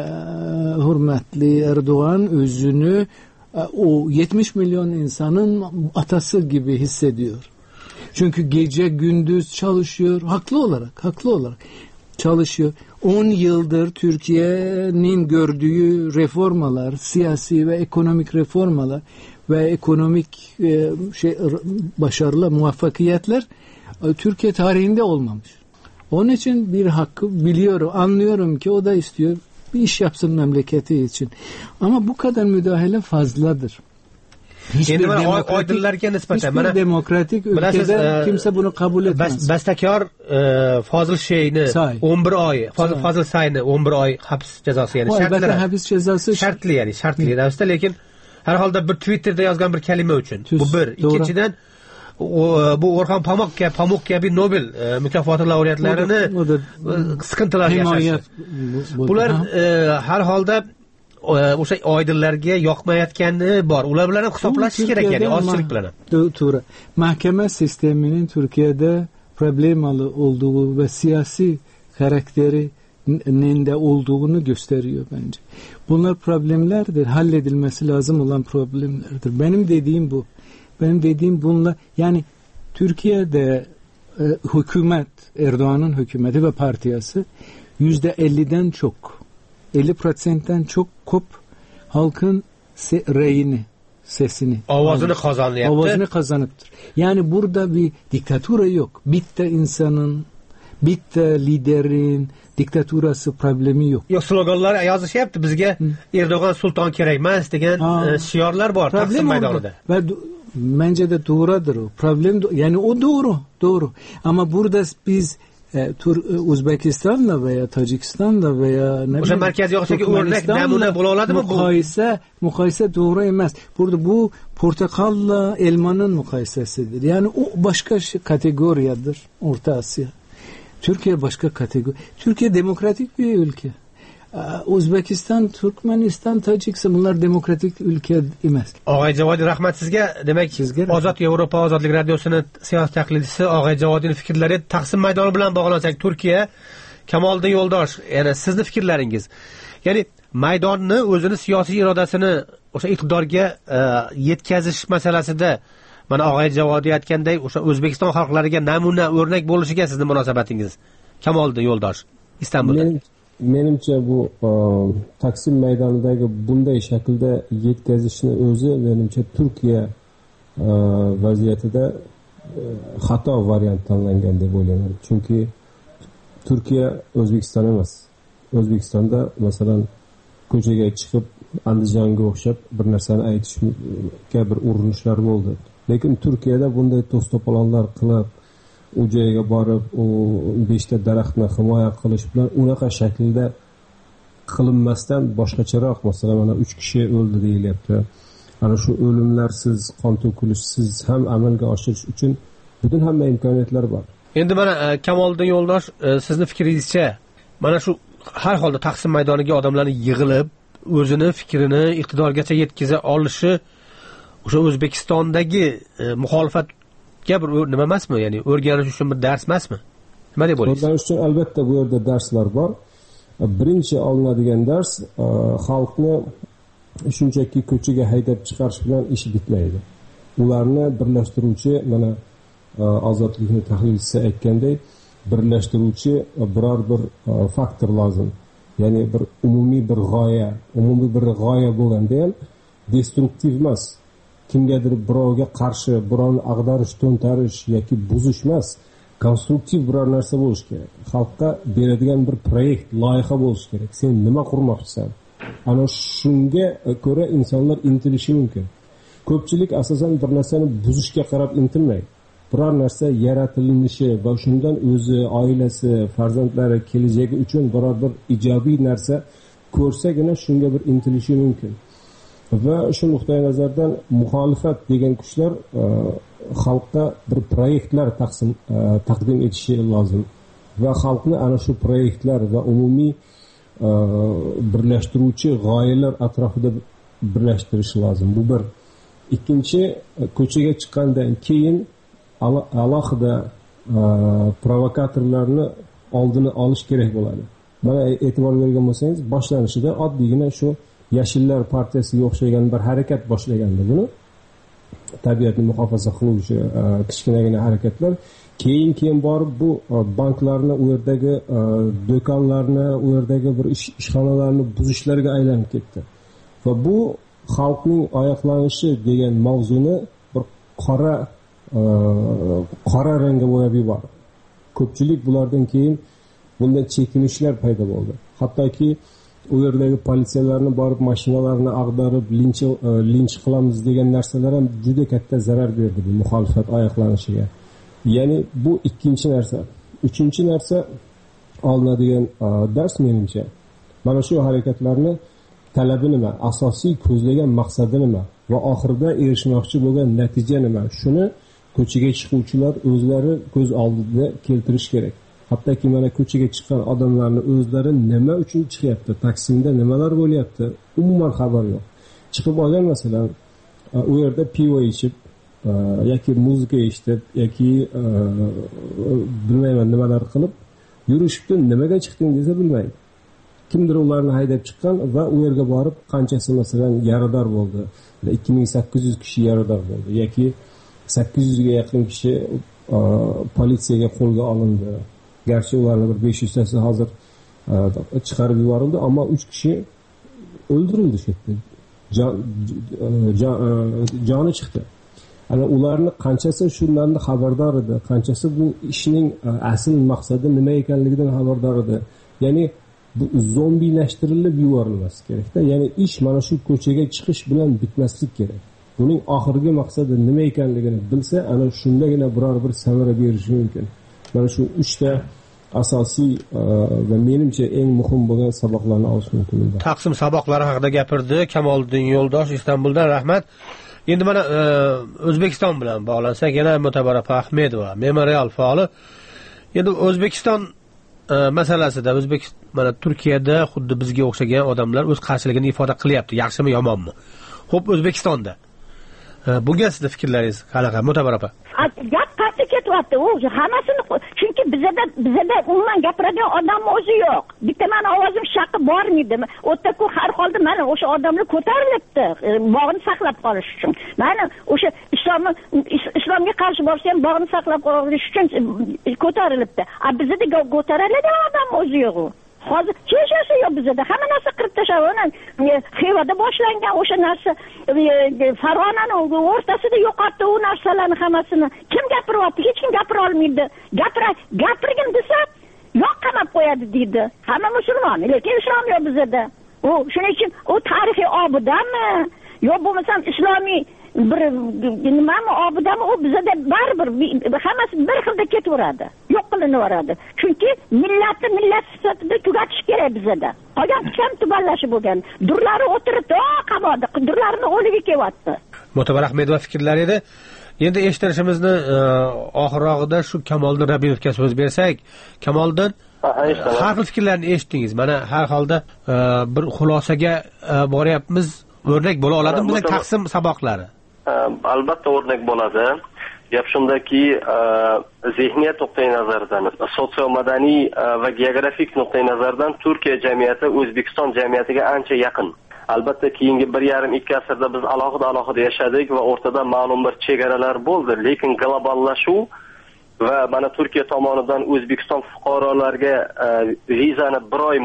Hürmetli Erdoğan özünü o 70 milyon insanın atası gibi hissediyor. Çünkü gece gündüz çalışıyor. Haklı olarak çalışıyor. 10 yıldır Türkiye'nin gördüğü reformalar, siyasi ve ekonomik reformalar ve ekonomik başarılı muvaffakiyetler Türkiye tarihinde olmamış. Onun için bir hakkı biliyorum, anlıyorum ki o da istiyor bir iş yapsın memleketi için. Ama bu kadar müdahale fazladır. Hiçbir demokratik ülkede kimse bunu kabul etmez. Bestekar Fazıl Şeyni 11 ay, Fazıl Sayni 11 ay hapis cezası yani şartlı. Hapis cezası şartlı davasida, lekin her halda bir Twitter'da yazgan bir kelime üçün. Bu bir. İkinciden bu Orhan Pamuk gibi Nobel mükafatı laureatlarını sıkıntılar yaşaşı. Bular her halda o'sha oydinlarga yoqmayotgani bor. Ular bilan hisoblashish kerak yani ozchilik bilan. To'g'ri. Mahkama sisteminin Türkiye'de problemalı olduğu ve siyasi karakterinin de olduğunu gösteriyor bence. Bunlar problemlerdir. Halledilmesi lazım olan problemlerdir. Benim dediğim bu. Benim dediğim bunlar. Yani Türkiye'de hükümet, Erdoğan'ın hükümeti ve partiyası %50'den çok 50%'den çok halkın sesini, avazını kazanıptır. Yani burada bir diktatüra yok. Bitti insanın, bitti liderin diktaturası problemi yok. Yok, sloganlar yazışyapti bizga Erdoğan sultan kerak emas degan shiorlar bor Taksim maydonida. Ve bence de doğrudur o. Problem yani o doğru. Ama burada biz Uzbekistan'la veya Tacikistan'la veya ne bileyim merkezi yoxdagi örnek namuna bo'la oladimi bu? Mukayese doğru emas. Burada bu portakalla elmanın mukayesesidir. Yani o başka kategoriyadır Orta Asya. Türkiye başka kategori. Türkiye demokratik bir ülke. Uzbekistan, Türkmenistan, Tacikistan bunlar demokratik ülke emas. Og'ay Javodiy, rahmat sizga. Demak, Ozod Yevropa Ozodlik radiosining siyosiy tahlilchisi Og'ay Javodiyning fikrlari Taqsim maydoni bilan bog'lansak, Turkiya, Kamoliddin Yo'ldosh, yana sizni fikrlaringiz. Ya'ni maydonni o'zini siyosiy irodasini o'sha iqtidorga yetkazish masalasida mana Og'ay Javodiy aytganday o'sha O'zbekiston xalqlariga namuna o'rnak bo'lishiga sizning munosabatingiz? Kamoliddin Yo'ldosh, Istanbulda. menimcha bu Taksim maydonidagi bunday shaklda yetkazishni o'zi menimcha Turkiya vaziyatida xato variant tanlangan deb o'ylayman. Chunki Turkiya O'zbekiston emas. O'zbekistonda masalan ko'chaga chiqib Andijonga o'xshab bir narsani aytishga bir urinishlar bo'ldi. Lekin Turkiyada bunday to'stopolonlar qilib, u joyga borib, u 5 ta daraxtni himoya qilish bilan unaqa shaklda qilinmasdan boshqacharoq, masalan, mana 3 kishi o'ldi deyilyapti. Ana shu o'limlarsiz, qon to'kilishsiz ham amalga oshirish uchun butun hamma imkoniyatlar bor. Endi mana Kamoliddin Yo'ldosh, sizni fikringizcha, mana shu har holda Taqsim maydoniga odamlarni yig'ilib, o'zini fikrini iqtidorgacha yetkiza olishi o'sha O'zbekistondagi muxolifatga bir nima emasmi? Ya'ni o'rganish uchun bir dars emasmi? Nima deb o'ylaysiz? O'rganish uchun albatta bu yerda darslar bor. Birinchi olinadigan dars xalqni shunchaki ko'chaga haydab chiqarish bilan ish bitmaydi. Ularni birlashtiruvchi, mana ozodlikni tahlilchisi aytganday, birlashtiruvchi biror bir faktor lozim. Ya'ni bir umumiy bir g'oya bo'lganda ham destruktiv emas. Kimgadir birovga qarshi, birovni ag'darish, to'ntarish yoki buzish emas, konstruktiv biror narsa bo'lish kerak. Xalqqa beradigan bir proyekt, loyiha bo'lishi kerak. Sen nima qurmoqchisan? Ana shunga ko'ra insonlar intilishi mumkin. Ko'pchilik asosan bir narsani buzishga qarab intilmaydi. Biror narsa yaratilinishi va shundan o'zi, oilasi, farzandlari kelajagi uchun biror bir ijobiy narsa ko'rsagina shunga bir intilishi mumkin. Va shu nuqtai nazardan muxolifat degan kuchlar xalqqa bir proyektlar taqdim etishi lozim va xalqni ana shu proyektlar va umumiy birlashtiruvchi g'oyalar atrofida birlashtirish lozim. Bu bir. Ikkinchi, ko'chaga chiqqandan keyin alohida provokatorlarni oldini olish kerak bo'ladi. Mana e'tibor bergan bo'lsangiz, boshlanishida oddiygina shu Yashillar partiyasiga o'xshagan bir harakat boshlagandi buni. Tabiatni muhofaza qiluvchi kichkinagina harakatlar. Keyin borib bu banklarni, u yerdagi do'konlarni, u yerdagi bir ishxonalarni buzishlarga aylanib ketdi. Va bu xalqning oyoqlanishi degan mavzuni bir qora rangga bo'yab yubordi. Ko'pchilik bulardan keyin bunday chekinishlar paydo bo'ldi. Hattoki u yerdagi politsiyalarni borib mashinalarni ag'darib linch qilamiz degan narsalar ham juda katta zarar berdi bu muxolifat oyoqlanishiga. Ya'ni bu ikkinchi narsa. Uchinchi narsa, olinadigan dars menimcha, mana shu harakatlarni talabi nima, asosiy ko'zlagan maqsadi nima va oxirida erishmoqchi bo'lgan natija nima, shuni ko'chaga chiquvchilar o'zlari ko'z oldida keltirish kerak. Hattoki mana ko'chaga chiqqan odamlarni o'zlari nima uchun chiqyapti, Taksimda nimalar bo'lyapti, umuman xabar yo'q. Chiqib olgan masalan, u yerda pivo ichib yoki muzika eshitib yoki bilmayman nimalar qilib yurishibdi, nimaga chiqding desa bilmaydi. Kimdir ularni haydab chiqqan va u yerga borib qanchasi masalan yarador bo'ldi. 2800 kishi yarador bo'ldi yoki 800 ga yaqin kishi politsiyaga qo'lga olindi. Garchi ularning bir 500 tasi hozir chiqarib yuborildi, ammo 3 kishi o'ldirildi shu yerda. Joni chiqdi. Ana ularning qanchasi shundan xabardor edi, qanchasi bu ishning asl maqsadi nima ekanligidan xabardor edi. Ya'ni bu zombilashtirilib yuborilmasi kerak-da. Ya'ni ish mana shu ko'chaga chiqish bilan bitmaslik kerak. Buning oxirgi maqsadi nima ekanligini bilsa, ana shundagina biror bir samara berishi mumkin. Mana shu 3 ta asosiy va menimcha eng muhim bo'lgan saboqlarni olish mumkin. Taqsim saboqlari haqida gapirdi Kamoliddin Yo'ldosh Istanbuldan. Rahmat. Endi mana O'zbekiston bilan bog'lansak, yana Mutabarraq Ahmedova, memorial faoli. Endi O'zbekiston masalasida mana Turkiyada xuddi bizga o'xshagan odamlar o'z qarshiligini ifoda qilyapti, yaxshimi yomonmi? Xo'p, O'zbekistonda bunga sizning fikrlaringiz qanaqa, Mutabarraq opa? Gap qayerga ketyapti? U hammasini, chunki bizda umuman gapiradigan odam o'zi yo'q. Bitta meni ovozim shaqi bormaydi. O'tda-ku har holda mana o'sha odamlar ko'tarilibdi, bog'ni saqlab qolish uchun. Mana o'sha islomga qarshi bo'lsa ham bog'ni saqlab qolish uchun ko'tarilibdi. Bizda ko'tariladigan odam o'zi yo'q. hozir hech narsa yo'q bizda, hamma narsa qirib tashlab, Xivada boshlangan o'sha narsa Farg'onani o'rtasida yo'qotdi u narsalarni hammasini. Kim gapiryapti? Hech kim gapira olmaydi. Gapirgin desa yo'q qamab qo'yadi deydi. Hamma musulmon, lekin islom yo'q bizda. U shuning uchun u tarixiy obidami yo'q bo'lmasam islomiy bir nimami obidami u bizda baribir hammasi bir xilda ketaveradi, yo'q qilinaveradi. Chunki millatni millat sifatida tugatish kerak bizda. Qolgan ham tugallashib bo'lgan. Durlari o'tirib, qamoqda durlarini o'liga kelyapti. Mo'tabar Ahmedova fikrlari edi. Endi eshittirishimizni oxirrog'ida shu Kamoliddin Rabinovga so'z bersak, Kamoliddin har xil fikrlarni eshitdingiz. Mana har holda bir xulosaga boryapmiz. O'rnak bo'la oladimi bizning taqsim saboqlari? Albatta o'rnak bo'ladi. Gap shundaki, zihniyat nuqtai nazaridan, sosio-madaniy va geografik nuqtai nazardan Turkiya jamiyati O'zbekiston jamiyatiga ancha yaqin. Albatta keyingi 1,5-2 asrda biz alohida yashadik va o'rtada ma'lum bir chegaralar bo'ldi, lekin globallashuv va mana Turkiya tomonidan O'zbekiston fuqarolariga vizani bir oy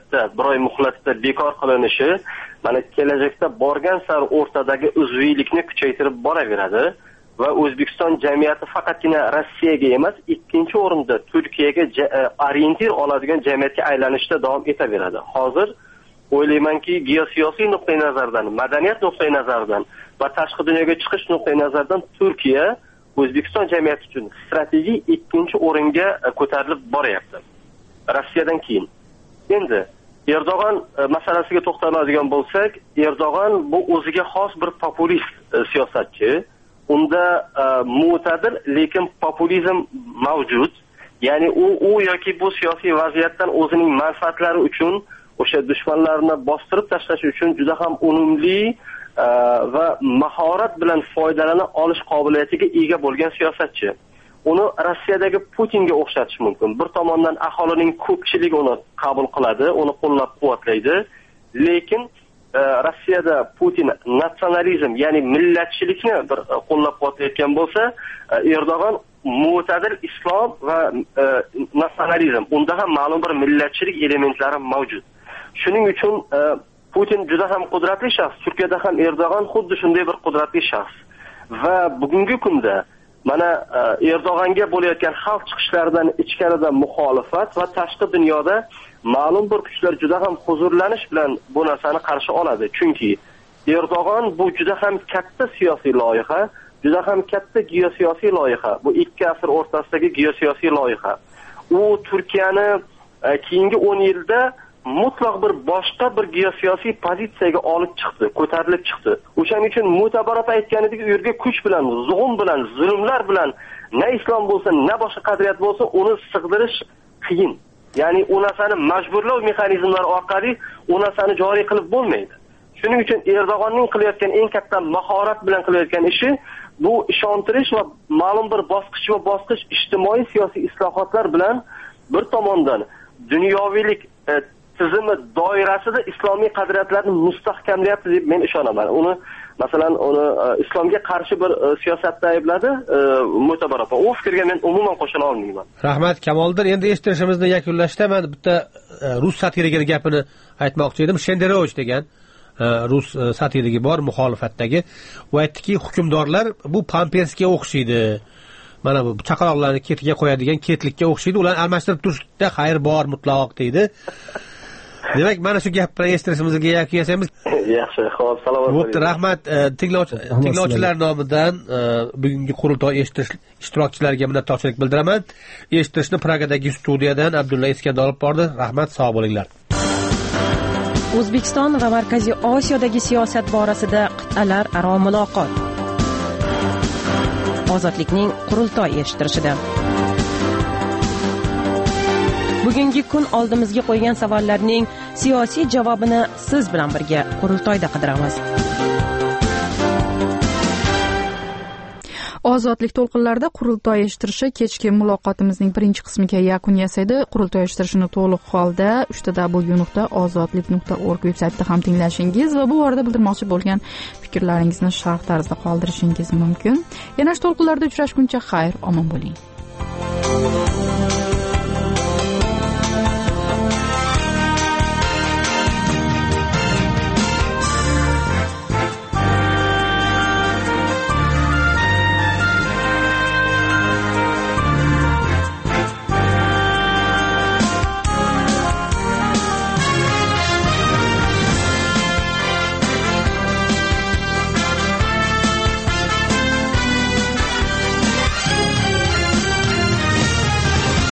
muhlatda bekor qilinishi mana kelajakda borgan sari o'rtadagi uzviylikni kuchaytirib boraveradi va O'zbekiston jamiyati faqatgina Rossiyaga emas, ikkinchi o'rinda Turkiyaga orientir oladigan jamiyatga aylanishda davom etaveradi. Hozir o'ylaymanki, geosiyosiy nuqtai nazardan, madaniyat nuqtai nazaridan va tashqi dunyoga chiqish nuqtai nazaridan Turkiya O'zbekiston jamiyati uchun strategik ikkinchi o'ringa ko'tarilib boryapti. Rossiyadan keyin. Endi Erdo'g'an masalasiga to'xtaladigan bo'lsak, Erdo'g'an bu o'ziga xos bir populist siyosatchi. Unda mo'tadil lekin populizm mavjud. Ya'ni u yoki bu siyosiy vaziyatdan o'zining manfaatlari uchun o'sha dushmanlarni bostirib tashlash uchun juda ham unumli va mahorat bilan foydalana olish qobiliyatiga ega bo'lgan siyosatchi. Uni Rossiyadagi Putinga o'xshatish mumkin. Bir tomondan aholining ko'pchiligi uni qabul qiladi, uni qo'llab-quvvatlaydi, lekin Rossiyada Putin natsionalizm, ya'ni millatchilikni bir qo'llab-quvvatlayotgan bo'lsa, Erdo'g'an mo'tadil islom va natsionalizm, unda ham ma'lum bir millatchilik elementlari mavjud. Shuning uchun Putin juda ham qudratli shaxs, Turkiyada ham Erdo'g'an xuddi shunday bir qudratli shaxs. Va bugungi kunda mana Erdo'g'anga bo'layotgan xalq chiqishlaridan ichkarida muxolifat va tashqi dunyoda ma'lum bir kuchlar juda ham huzurlanish bilan bu narsani qarshi oladi. Chunki Erdo'g'an bu juda ham katta siyosiy loyiha, juda ham katta geosiyosiy loyiha. Bu 2 asr o'rtasidagi geosiyosiy loyiha. U Turkiyani keyingi 10 yilda mutlaq bir boshqa bir geosiyosiy pozitsiyaga olib chiqdi, ko'tarilib chiqdi. O'shaning uchun Mo'tabarat aytganidek, u yerga kuch bilan, zug'um bilan, zulmlar bilan, na islom bo'lsa, na boshqa qadriyat bo'lsa, uni sig'dirish qiyin. Ya'ni u narsani majburlov mexanizmlari orqali u narsani joriy qilib bo'lmaydi. Shuning uchun Erdo'g'anning qilayotgan eng katta mahorat bilan qilayotgan ishi bu ishontirish va ma'lum bir bosqich ijtimoiy siyosiy islohotlar bilan bir tomondan dunyoviylik tizimi doirasida islomiy qadriyatlarni mustahkamlayapti deb men ishonaman. Uni masalan islomga qarshi bir siyosatda aybladi Mo'tabar opa. U fikrga men umuman qo'shila olmayman. Rahmat Kamoliddin. Endi eshittirishimizni yakunlashda men bitta rus satirigi gapini aytmoqchi edim. Shenderovich degan rus satirigi bor muxolifatdagi. U aytdiki, hukmdorlar bu Pampersga o'xshaydi. Mana bu chaqaloqlarni ketiga qo'yadigan ketlikka o'xshaydi. Ularni almashtirib turishda xayr bor mutlaq deydi. Demak, mana shu gap bilan eshittirishimizga yakun yasaymiz. Yaxshi, xo'p, salomat bo'ling. Rahmat tinglovchilar nomidan bugungi qurultoy eshittirish ishtirokchilariga minnatdorchilik bildiraman. Eshittirishni Pragadagi studiyadan Abdulla Iskandar olib bordi. Rahmat, sog' bo'linglar. O'zbekiston va Markaziy Osiyodagi siyosat borasida qit'alar aro muloqot. Ozodlikning qurultoy eshittirishida. Bugungi kun oldimizga qo'ygan savollarning siyosiy javobini siz bilan birga qurultoyda qidiramiz. Ozodlik to'lqinlarida qurultoy eshittirishi kechki muloqotimizning birinchi qismiga yakun yasaydi. Qurultoy eshittirishini to'liq holda 3w.ozodlik.org veb-saytida ham tinglashingiz va bu borada bildirmoqchi bo'lgan fikrlaringizni sharh tarzida qoldirishingiz mumkin. Yana shu to'lqinlarda uchrashguncha xayr, omon bo'ling.